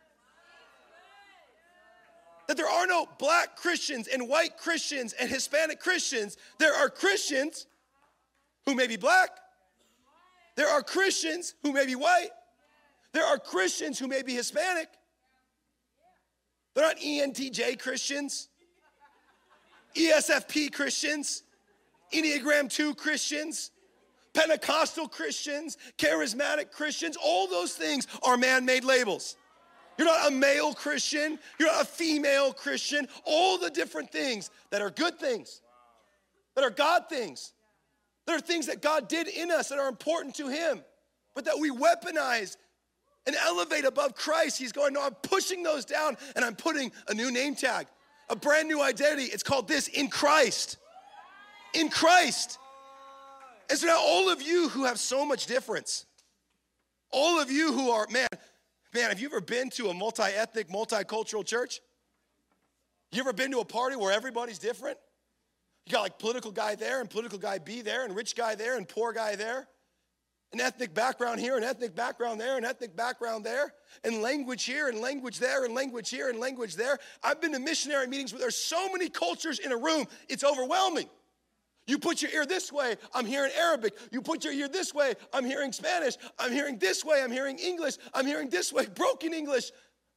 That there are no black Christians and white Christians and Hispanic Christians. There are Christians who may be black. There are Christians who may be white. There are Christians who may be Hispanic. They're not E N T J Christians, E S F P Christians, Enneagram two Christians, Pentecostal Christians, charismatic Christians. All those things are man-made labels. You're not a male Christian. You're not a female Christian. All the different things that are good things, that are God things, that are things that God did in us that are important to him, but that we weaponize and elevate above Christ. He's going, no, I'm pushing those down and I'm putting a new name tag, a brand new identity. It's called this, in Christ. In Christ. And so now all of you who have so much difference, all of you who are, man, man, have you ever been to a multi-ethnic, multicultural church? You ever been to a party where everybody's different? You got like political guy there and political guy B there and rich guy there and poor guy there. An ethnic background here, an ethnic background there, an ethnic background there, and language here, and language there, and language here, and language there. I've been to missionary meetings where there's so many cultures in a room, it's overwhelming. You put your ear this way, I'm hearing Arabic. You put your ear this way, I'm hearing Spanish. I'm hearing this way, I'm hearing English. I'm hearing this way, broken English.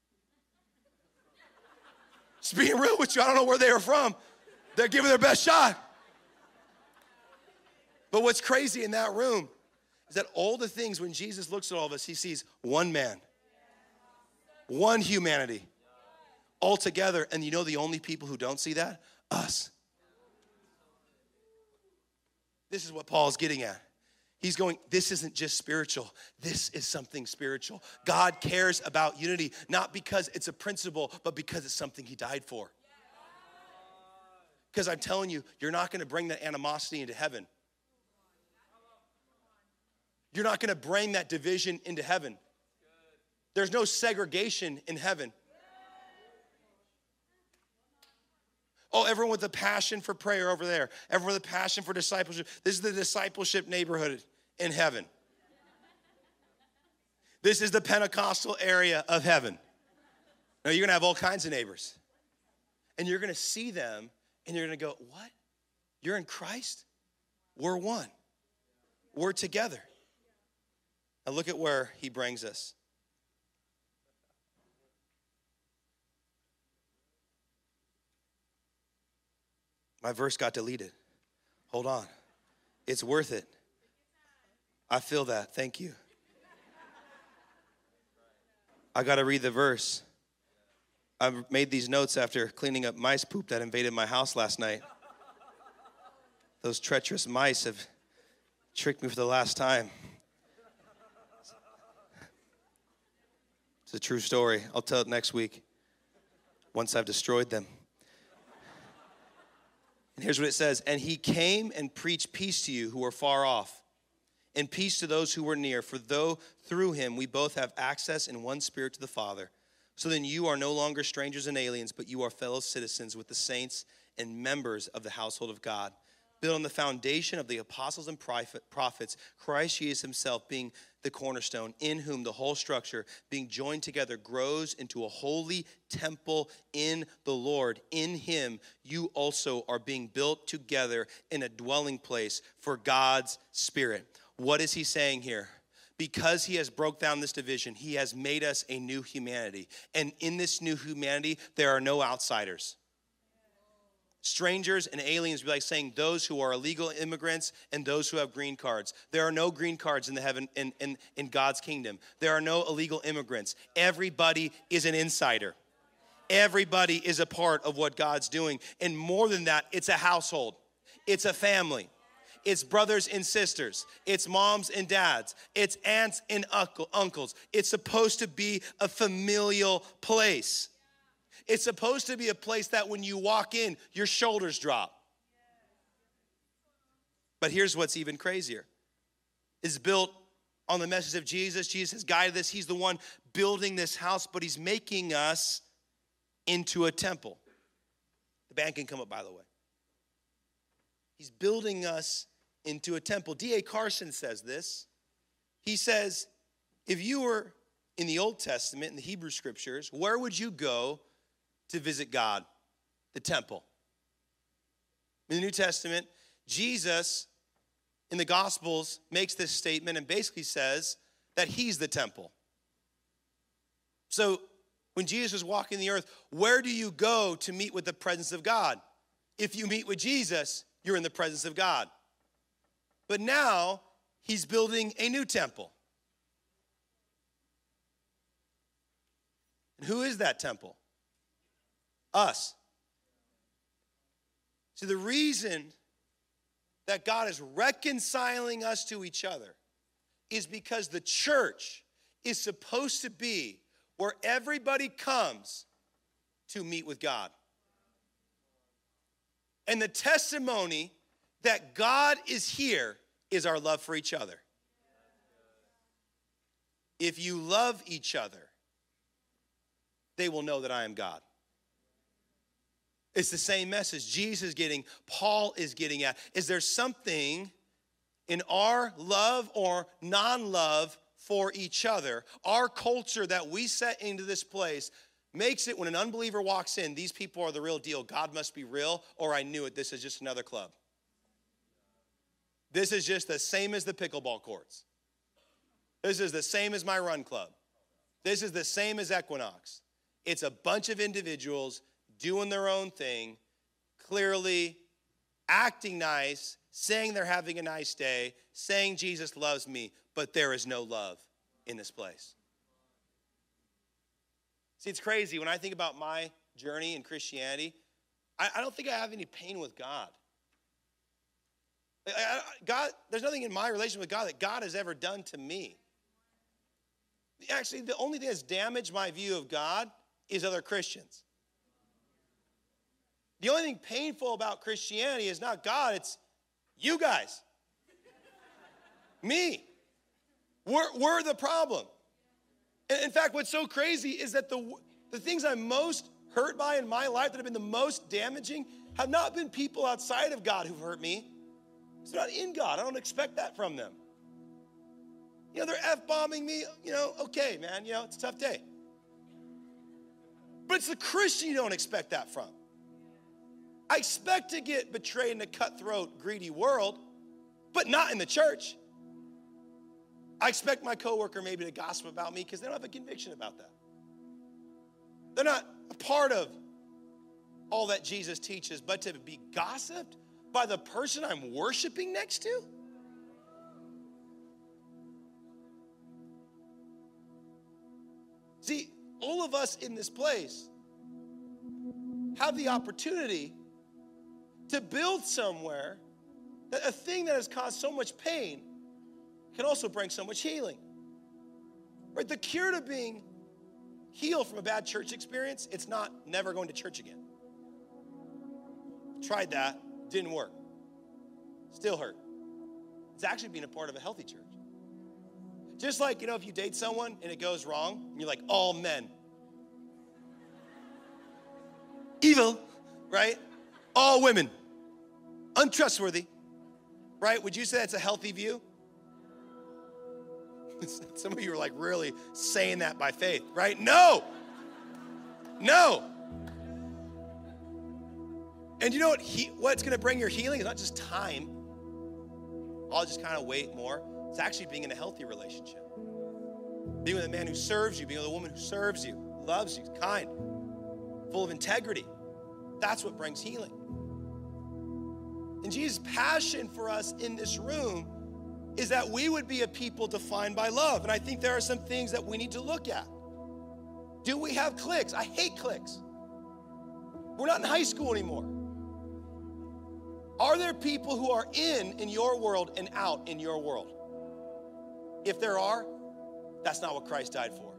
Just being real with you, I don't know where they are from. They're giving their best shot. But what's crazy in that room is that all the things, when Jesus looks at all of us, he sees one man, one humanity, all together. And you know the only people who don't see that? Us. This is what Paul's getting at. He's going, this isn't just spiritual. This is something spiritual. God cares about unity, not because it's a principle, but because it's something he died for. Because I'm telling you, you're not going to bring that animosity into heaven. You're not going to bring that division into heaven. There's no segregation in heaven. Oh, everyone with a passion for prayer over there. Everyone with a passion for discipleship. This is the discipleship neighborhood in heaven. This is the Pentecostal area of heaven. Now, you're going to have all kinds of neighbors. And you're going to see them, and you're going to go, what? You're in Christ? We're one. We're together. Now look at where he brings us. My verse got deleted. Hold on. It's worth it. I feel that. Thank you. I got to read the verse. I made these notes after cleaning up mice poop that invaded my house last night. Those treacherous mice have tricked me for the last time. It's a true story. I'll tell it next week once I've destroyed them. And here's what it says. And he came and preached peace to you who are far off, and peace to those who were near. For though through him we both have access in one spirit to the Father, so then you are no longer strangers and aliens, but you are fellow citizens with the saints and members of the household of God, built on the foundation of the apostles and prophets, Christ Jesus himself being the cornerstone, in whom the whole structure, being joined together, grows into a holy temple in the Lord. In him, you also are being built together in a dwelling place for God's Spirit. What is he saying here? Because he has broke down this division, he has made us a new humanity. And in this new humanity, there are no outsiders. Strangers and aliens, be like saying those who are illegal immigrants and those who have green cards. There are no green cards in the heaven in, in, in God's kingdom. There are no illegal immigrants. Everybody is an insider. Everybody is a part of what God's doing. And more than that, it's a household. It's a family. It's brothers and sisters. It's moms and dads. It's aunts and uncle, uncles. It's supposed to be a familial place. It's supposed to be a place that when you walk in, your shoulders drop. But here's what's even crazier. It's built on the message of Jesus. Jesus has guided us. He's the one building this house, but he's making us into a temple. The band can come up, by the way. He's building us into a temple. D A Carson says this. He says, if you were in the Old Testament, in the Hebrew scriptures, where would you go to visit God? The temple. In the New Testament, Jesus in the Gospels makes this statement and basically says that he's the temple. So when Jesus was walking the earth, where do you go to meet with the presence of God? If you meet with Jesus, you're in the presence of God. But now he's building a new temple. And who is that temple? Us. See, the reason that God is reconciling us to each other is because the church is supposed to be where everybody comes to meet with God. And the testimony that God is here is our love for each other. If you love each other, they will know that I am God. It's the same message Jesus is getting, Paul is getting at. Is there something in our love or non-love for each other, our culture that we set into this place makes it when an unbeliever walks in, these people are the real deal. God must be real, or I knew it. This is just another club. This is just the same as the pickleball courts. This is the same as my run club. This is the same as Equinox. It's a bunch of individuals doing their own thing, clearly acting nice, saying they're having a nice day, saying Jesus loves me, but there is no love in this place. See, it's crazy. When I think about my journey in Christianity, I, I don't think I have any pain with God. I, I, God, there's nothing in my relationship with God that God has ever done to me. Actually, the only thing that's damaged my view of God is other Christians. The only thing painful about Christianity is not God, it's you guys. Me. We're, we're the problem. And in fact, what's so crazy is that the, the things I'm most hurt by in my life that have been the most damaging have not been people outside of God who've hurt me. It's not in God. I don't expect that from them. You know, they're F-bombing me. You know, okay, man, you know, it's a tough day. But it's the Christian you don't expect that from. I expect to get betrayed in a cutthroat, greedy world, but not in the church. I expect my coworker maybe to gossip about me because they don't have a conviction about that. They're not a part of all that Jesus teaches, but to be gossiped by the person I'm worshiping next to? See, all of us in this place have the opportunity to build somewhere that a thing that has caused so much pain can also bring so much healing. Right? The cure to being healed from a bad church experience, it's not never going to church again. Tried that, didn't work. Still hurt. It's actually being a part of a healthy church. Just like, you know, if you date someone and it goes wrong, and you're like, all men. Evil, right? all women, untrustworthy, right? Would you say that's a healthy view? Some of you are like really saying that by faith, right? No, no. And you know what? He, what's gonna bring your healing is not just time. I'll just kind of wait more. It's actually being in a healthy relationship. Being with a man who serves you, being with a woman who serves you, loves you, kind, full of integrity. That's what brings healing. And Jesus' passion for us in this room is that we would be a people defined by love. And I think there are some things that we need to look at. Do we have cliques? I hate cliques. We're not in high school anymore. Are there people who are in in your world and out in your world? If there are, that's not what Christ died for.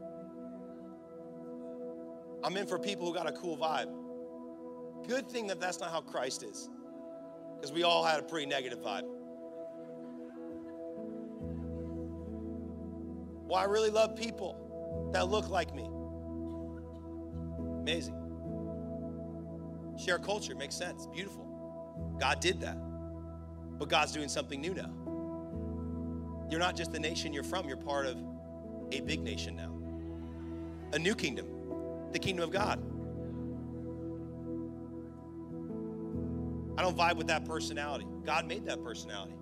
I'm in for people who got a cool vibe. Good thing that that's not how Christ is, because we all had a pretty negative vibe. Well, I really love people that look like me. Amazing. Share culture, makes sense, beautiful. God did that. But God's doing something new now. You're not just the nation you're from, you're part of a big nation now. A new kingdom, the kingdom of God. I don't vibe with that personality. God made that personality.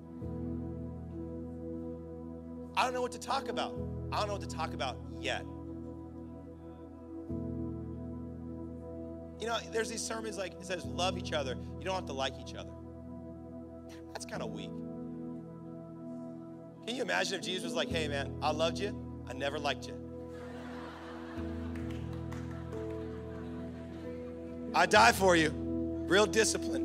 I don't know what to talk about. I don't know what to talk about yet. You know, there's these sermons like, it says, love each other. You don't have to like each other. That's kind of weak. Can you imagine if Jesus was like, hey man, I loved you, I never liked you. I die for you. Real discipline.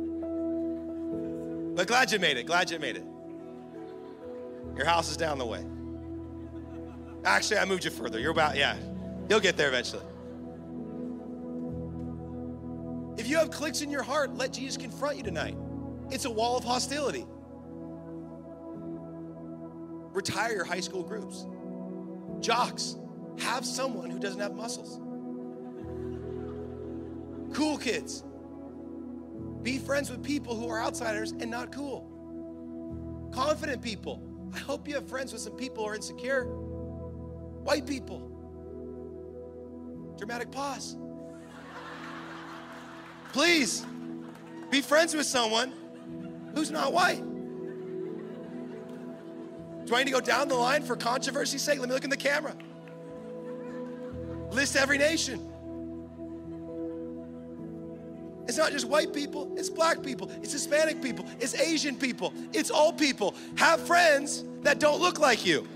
But glad you made it, glad you made it. Your house is down the way. Actually, I moved you further. You're about, yeah, you'll get there eventually. If you have cliques in your heart, let Jesus confront you tonight. It's a wall of hostility. Retire your high school groups. Jocks, have someone who doesn't have muscles. Cool kids, be friends with people who are outsiders and not cool. Confident people, I hope you have friends with some people who are insecure. White people, dramatic pause. Please, be friends with someone who's not white. Do I need to go down the line for controversy's sake? Let me look in the camera. List every nation. It's not just white people, it's black people, it's Hispanic people, it's Asian people, it's all people. Have friends that don't look like you.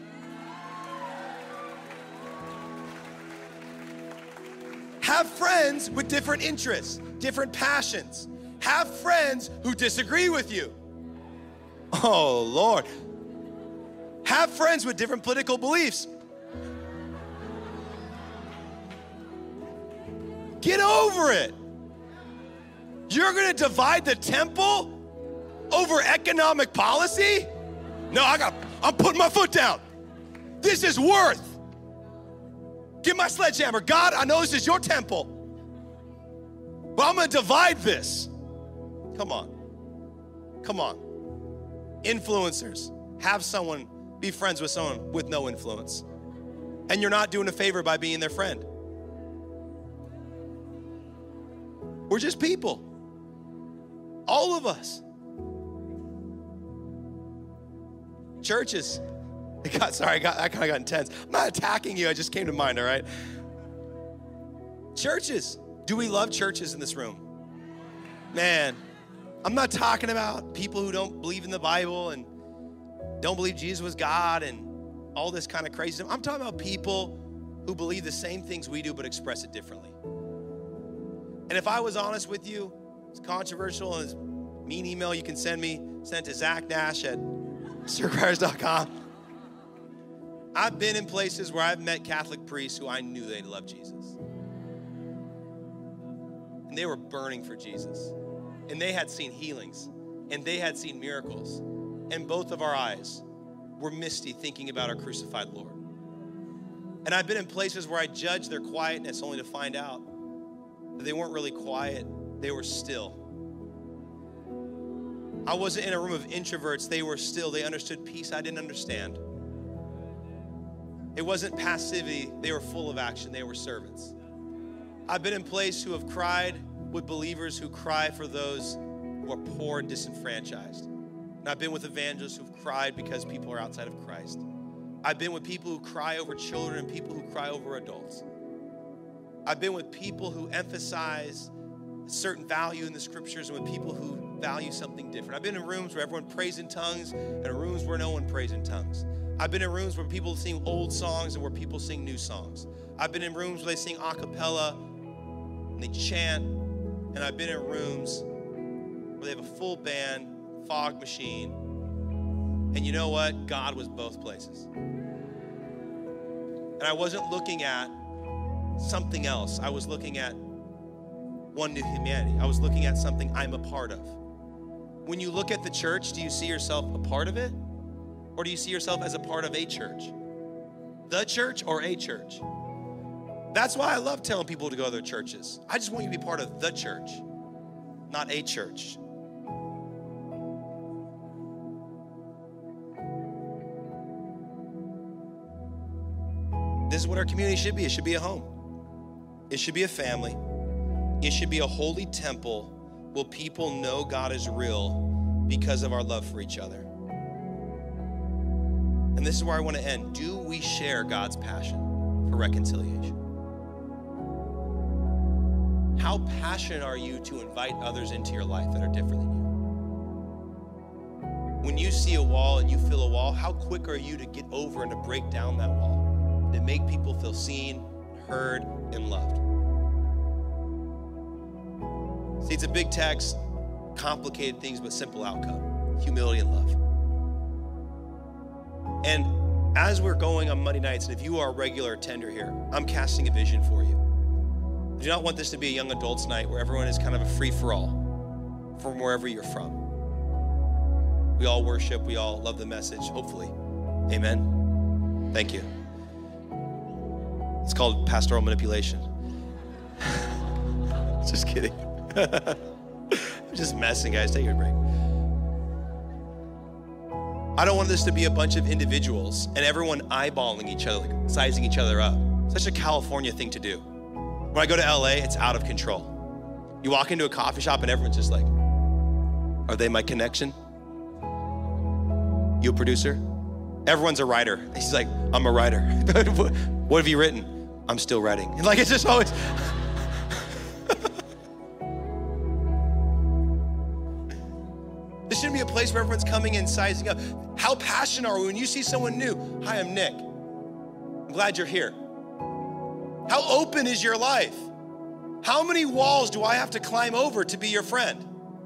Have friends with different interests, different passions. Have friends who disagree with you. Oh, Lord. Have friends with different political beliefs. Get over it. You're gonna divide the temple over economic policy? No, I got, I'm putting my foot down. This is worth. Get my sledgehammer. God, I know this is your temple, but I'm gonna divide this. Come on, come on. Influencers, have someone be friends with someone with no influence. And you're not doing a favor by being their friend. We're just people. All of us. Churches. It got, sorry, I, got, I kind of got intense. I'm not attacking you, I just came to mind, all right? Churches. Do we love churches in this room? Man, I'm not talking about people who don't believe in the Bible and don't believe Jesus was God and all this kind of crazy stuff. I'm talking about people who believe the same things we do but express it differently. And if I was honest with you, it's controversial and it's a mean email you can send me, send it to Zach Nash at circleriders dot com. I've been in places where I've met Catholic priests who I knew they loved Jesus. And they were burning for Jesus. And they had seen healings. And they had seen miracles. And both of our eyes were misty thinking about our crucified Lord. And I've been in places where I judged their quietness only to find out that they weren't really quiet, they were still. I wasn't in a room of introverts. They were still, they understood peace I didn't understand. It wasn't passivity. They were full of action. They were servants. I've been in places who have cried with believers who cry for those who are poor and disenfranchised. And I've been with evangelists who've cried because people are outside of Christ. I've been with people who cry over children and people who cry over adults. I've been with people who emphasize a certain value in the scriptures and with people who value something different. I've been in rooms where everyone prays in tongues and in rooms where no one prays in tongues. I've been in rooms where people sing old songs and where people sing new songs. I've been in rooms where they sing a cappella and they chant. And I've been in rooms where they have a full band, fog machine. And you know what? God was both places. And I wasn't looking at something else. I was looking at one new humanity. I was looking at something I'm a part of. When you look at the church, do you see yourself a part of it? Or do you see yourself as a part of a church? The church or a church? That's why I love telling people to go to their churches. I just want you to be part of the church, not a church. This is what our community should be. It should be a home. It should be a family. It should be a holy temple where people know God is real because of our love for each other. And this is where I want to end. Do we share God's passion for reconciliation? How passionate are you to invite others into your life that are different than you? When you see a wall and you feel a wall, how quick are you to get over and to break down that wall? To make people feel seen, heard, and loved. See, it's a big text, complicated things, but simple outcome. Humility and love. And as we're going on Monday nights, and if you are a regular attender here, I'm casting a vision for you. I do not want this to be a young adults night where everyone is kind of a free-for-all from wherever you're from. We all worship, we all love the message, hopefully. Amen. Thank you. It's called pastoral manipulation. Just kidding. I'm just messing, guys. Take your break. I don't want this to be a bunch of individuals and everyone eyeballing each other, like sizing each other up. Such a California thing to do. When I go to L A, it's out of control. You walk into a coffee shop and everyone's just like, are they my connection? You a producer? Everyone's a writer. He's like, I'm a writer. What have you written? I'm still writing. And like, it's just always. This shouldn't be a place where everyone's coming in, sizing up. How passionate are we when you see someone new? Hi, I'm Nick. I'm glad you're here. How open is your life? How many walls do I have to climb over to be your friend?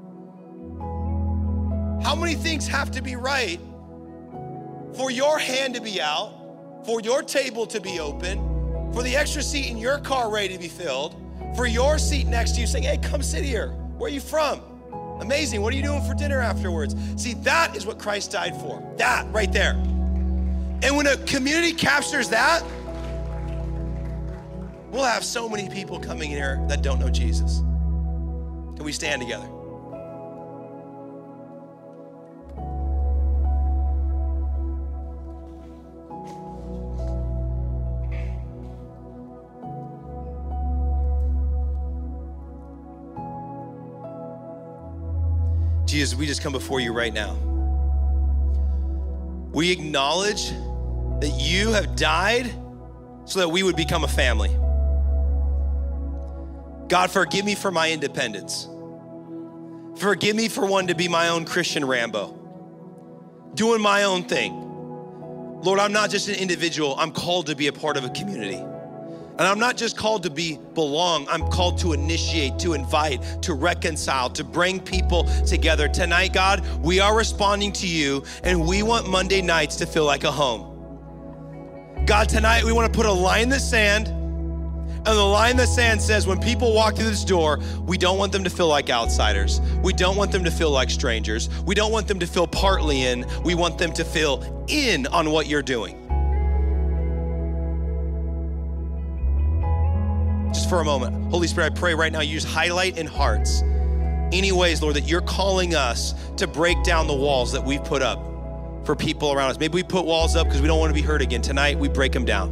How many things have to be right for your hand to be out, for your table to be open, for the extra seat in your car ready to be filled, for your seat next to you saying, hey, come sit here. Where are you from? Amazing. What are you doing for dinner afterwards? See, that is what Christ died for. That right there. And when a community captures that, we'll have so many people coming in here that don't know Jesus. Can we stand together? Jesus, we just come before you right now. We acknowledge that you have died so that we would become a family. God, forgive me for my independence. Forgive me for wanting to be my own Christian Rambo, doing my own thing. Lord, I'm not just an individual. I'm called to be a part of a community. And I'm not just called to be belong, I'm called to initiate, to invite, to reconcile, to bring people together. Tonight, God, we are responding to you and we want Monday nights to feel like a home. God, tonight we want to put a line in the sand, and the line in the sand says when people walk through this door, we don't want them to feel like outsiders. We don't want them to feel like strangers. We don't want them to feel partly in. We want them to feel in on what you're doing. Just for a moment, Holy Spirit, I pray right now you just highlight in hearts any ways, Lord, that you're calling us to break down the walls that we've put up for people around us. Maybe we put walls up because we don't want to be hurt again. Tonight, we break them down.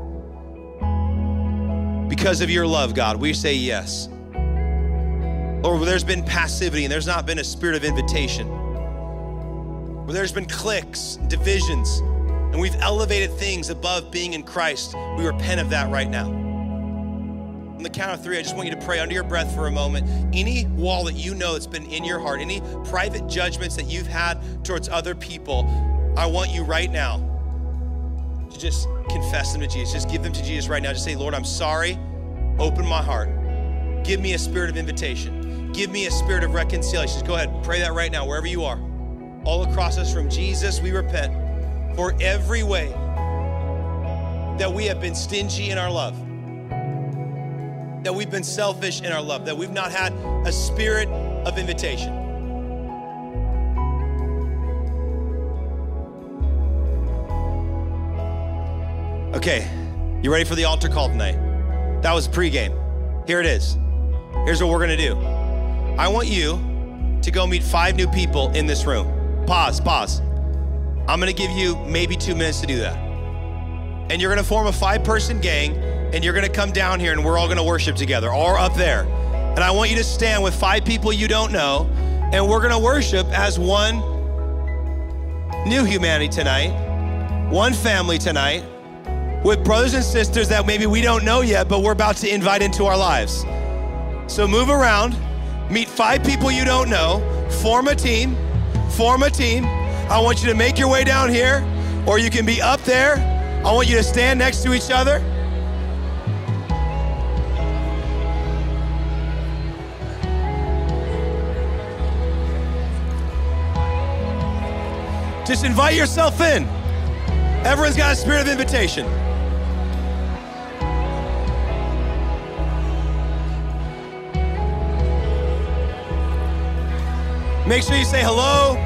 Because of your love, God, we say yes. Lord, where there's been passivity and there's not been a spirit of invitation, where there's been cliques, divisions, and we've elevated things above being in Christ, we repent of that right now. On the count of three, I just want you to pray under your breath for a moment. Any wall that you know that's been in your heart, any private judgments that you've had towards other people, I want you right now to just confess them to Jesus. Just give them to Jesus right now. Just say, Lord, I'm sorry. Open my heart. Give me a spirit of invitation. Give me a spirit of reconciliation. Just go ahead, pray that right now, wherever you are. All across us from Jesus, we repent for every way that we have been stingy in our love, that we've been selfish in our love, that we've not had a spirit of invitation. Okay, you ready for the altar call tonight? That was pregame. Here it is. Here's what we're gonna do. I want you to go meet five new people in this room. Pause, pause. I'm gonna give you maybe two minutes to do that. And you're gonna form a five-person gang, and you're gonna come down here and we're all gonna worship together, or up there. And I want you to stand with five people you don't know, and we're gonna worship as one new humanity tonight, one family tonight, with brothers and sisters that maybe we don't know yet, but we're about to invite into our lives. So move around, meet five people you don't know, form a team, form a team. I want you to make your way down here, or you can be up there. I want you to stand next to each other. Just invite yourself in. Everyone's got a spirit of invitation. Make sure you say hello.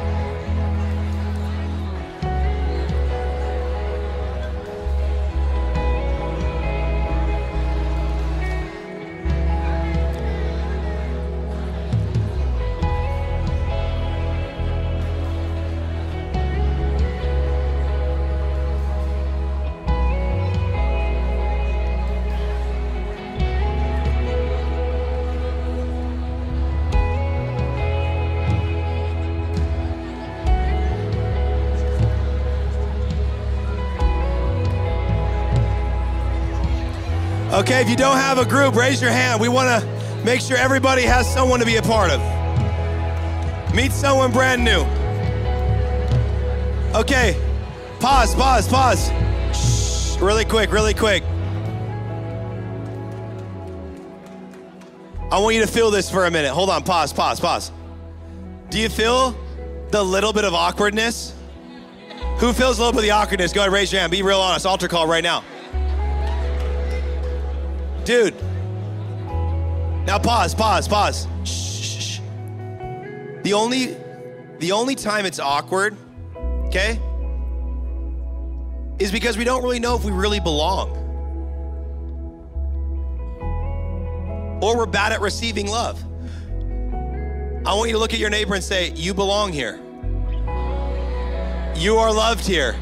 Okay, if you don't have a group, raise your hand. We want to make sure everybody has someone to be a part of. Meet someone brand new. Okay, pause, pause, pause. Shh, really quick, really quick. I want you to feel this for a minute. Hold on, pause, pause, pause. Do you feel the little bit of awkwardness? Who feels a little bit of the awkwardness? Go ahead, raise your hand. Be real honest. Altar call right now. Dude, now pause, pause, pause. Shh, shh, shh. The only, the only time it's awkward, okay, is because we don't really know if we really belong. Or we're bad at receiving love. I want you to look at your neighbor and say, you belong here. You are loved here.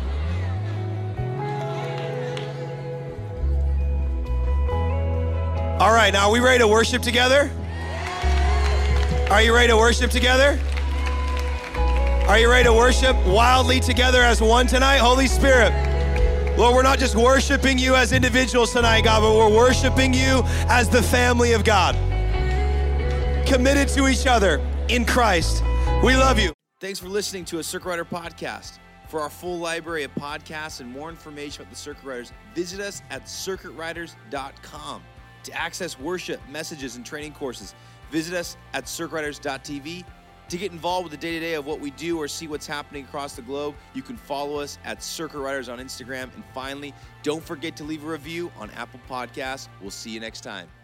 All right, now are we ready to worship together? Are you ready to worship together? Are you ready to worship wildly together as one tonight? Holy Spirit, Lord, we're not just worshiping you as individuals tonight, God, but we're worshiping you as the family of God, committed to each other in Christ. We love you. Thanks for listening to a Circuit Rider podcast. For our full library of podcasts and more information about the Circuit Riders, visit us at circuit riders dot com. To access worship, messages, and training courses, visit us at circuit riders dot t v. To get involved with the day-to-day of what we do or see what's happening across the globe, you can follow us at Circuit Riders on Instagram. And finally, don't forget to leave a review on Apple Podcasts. We'll see you next time.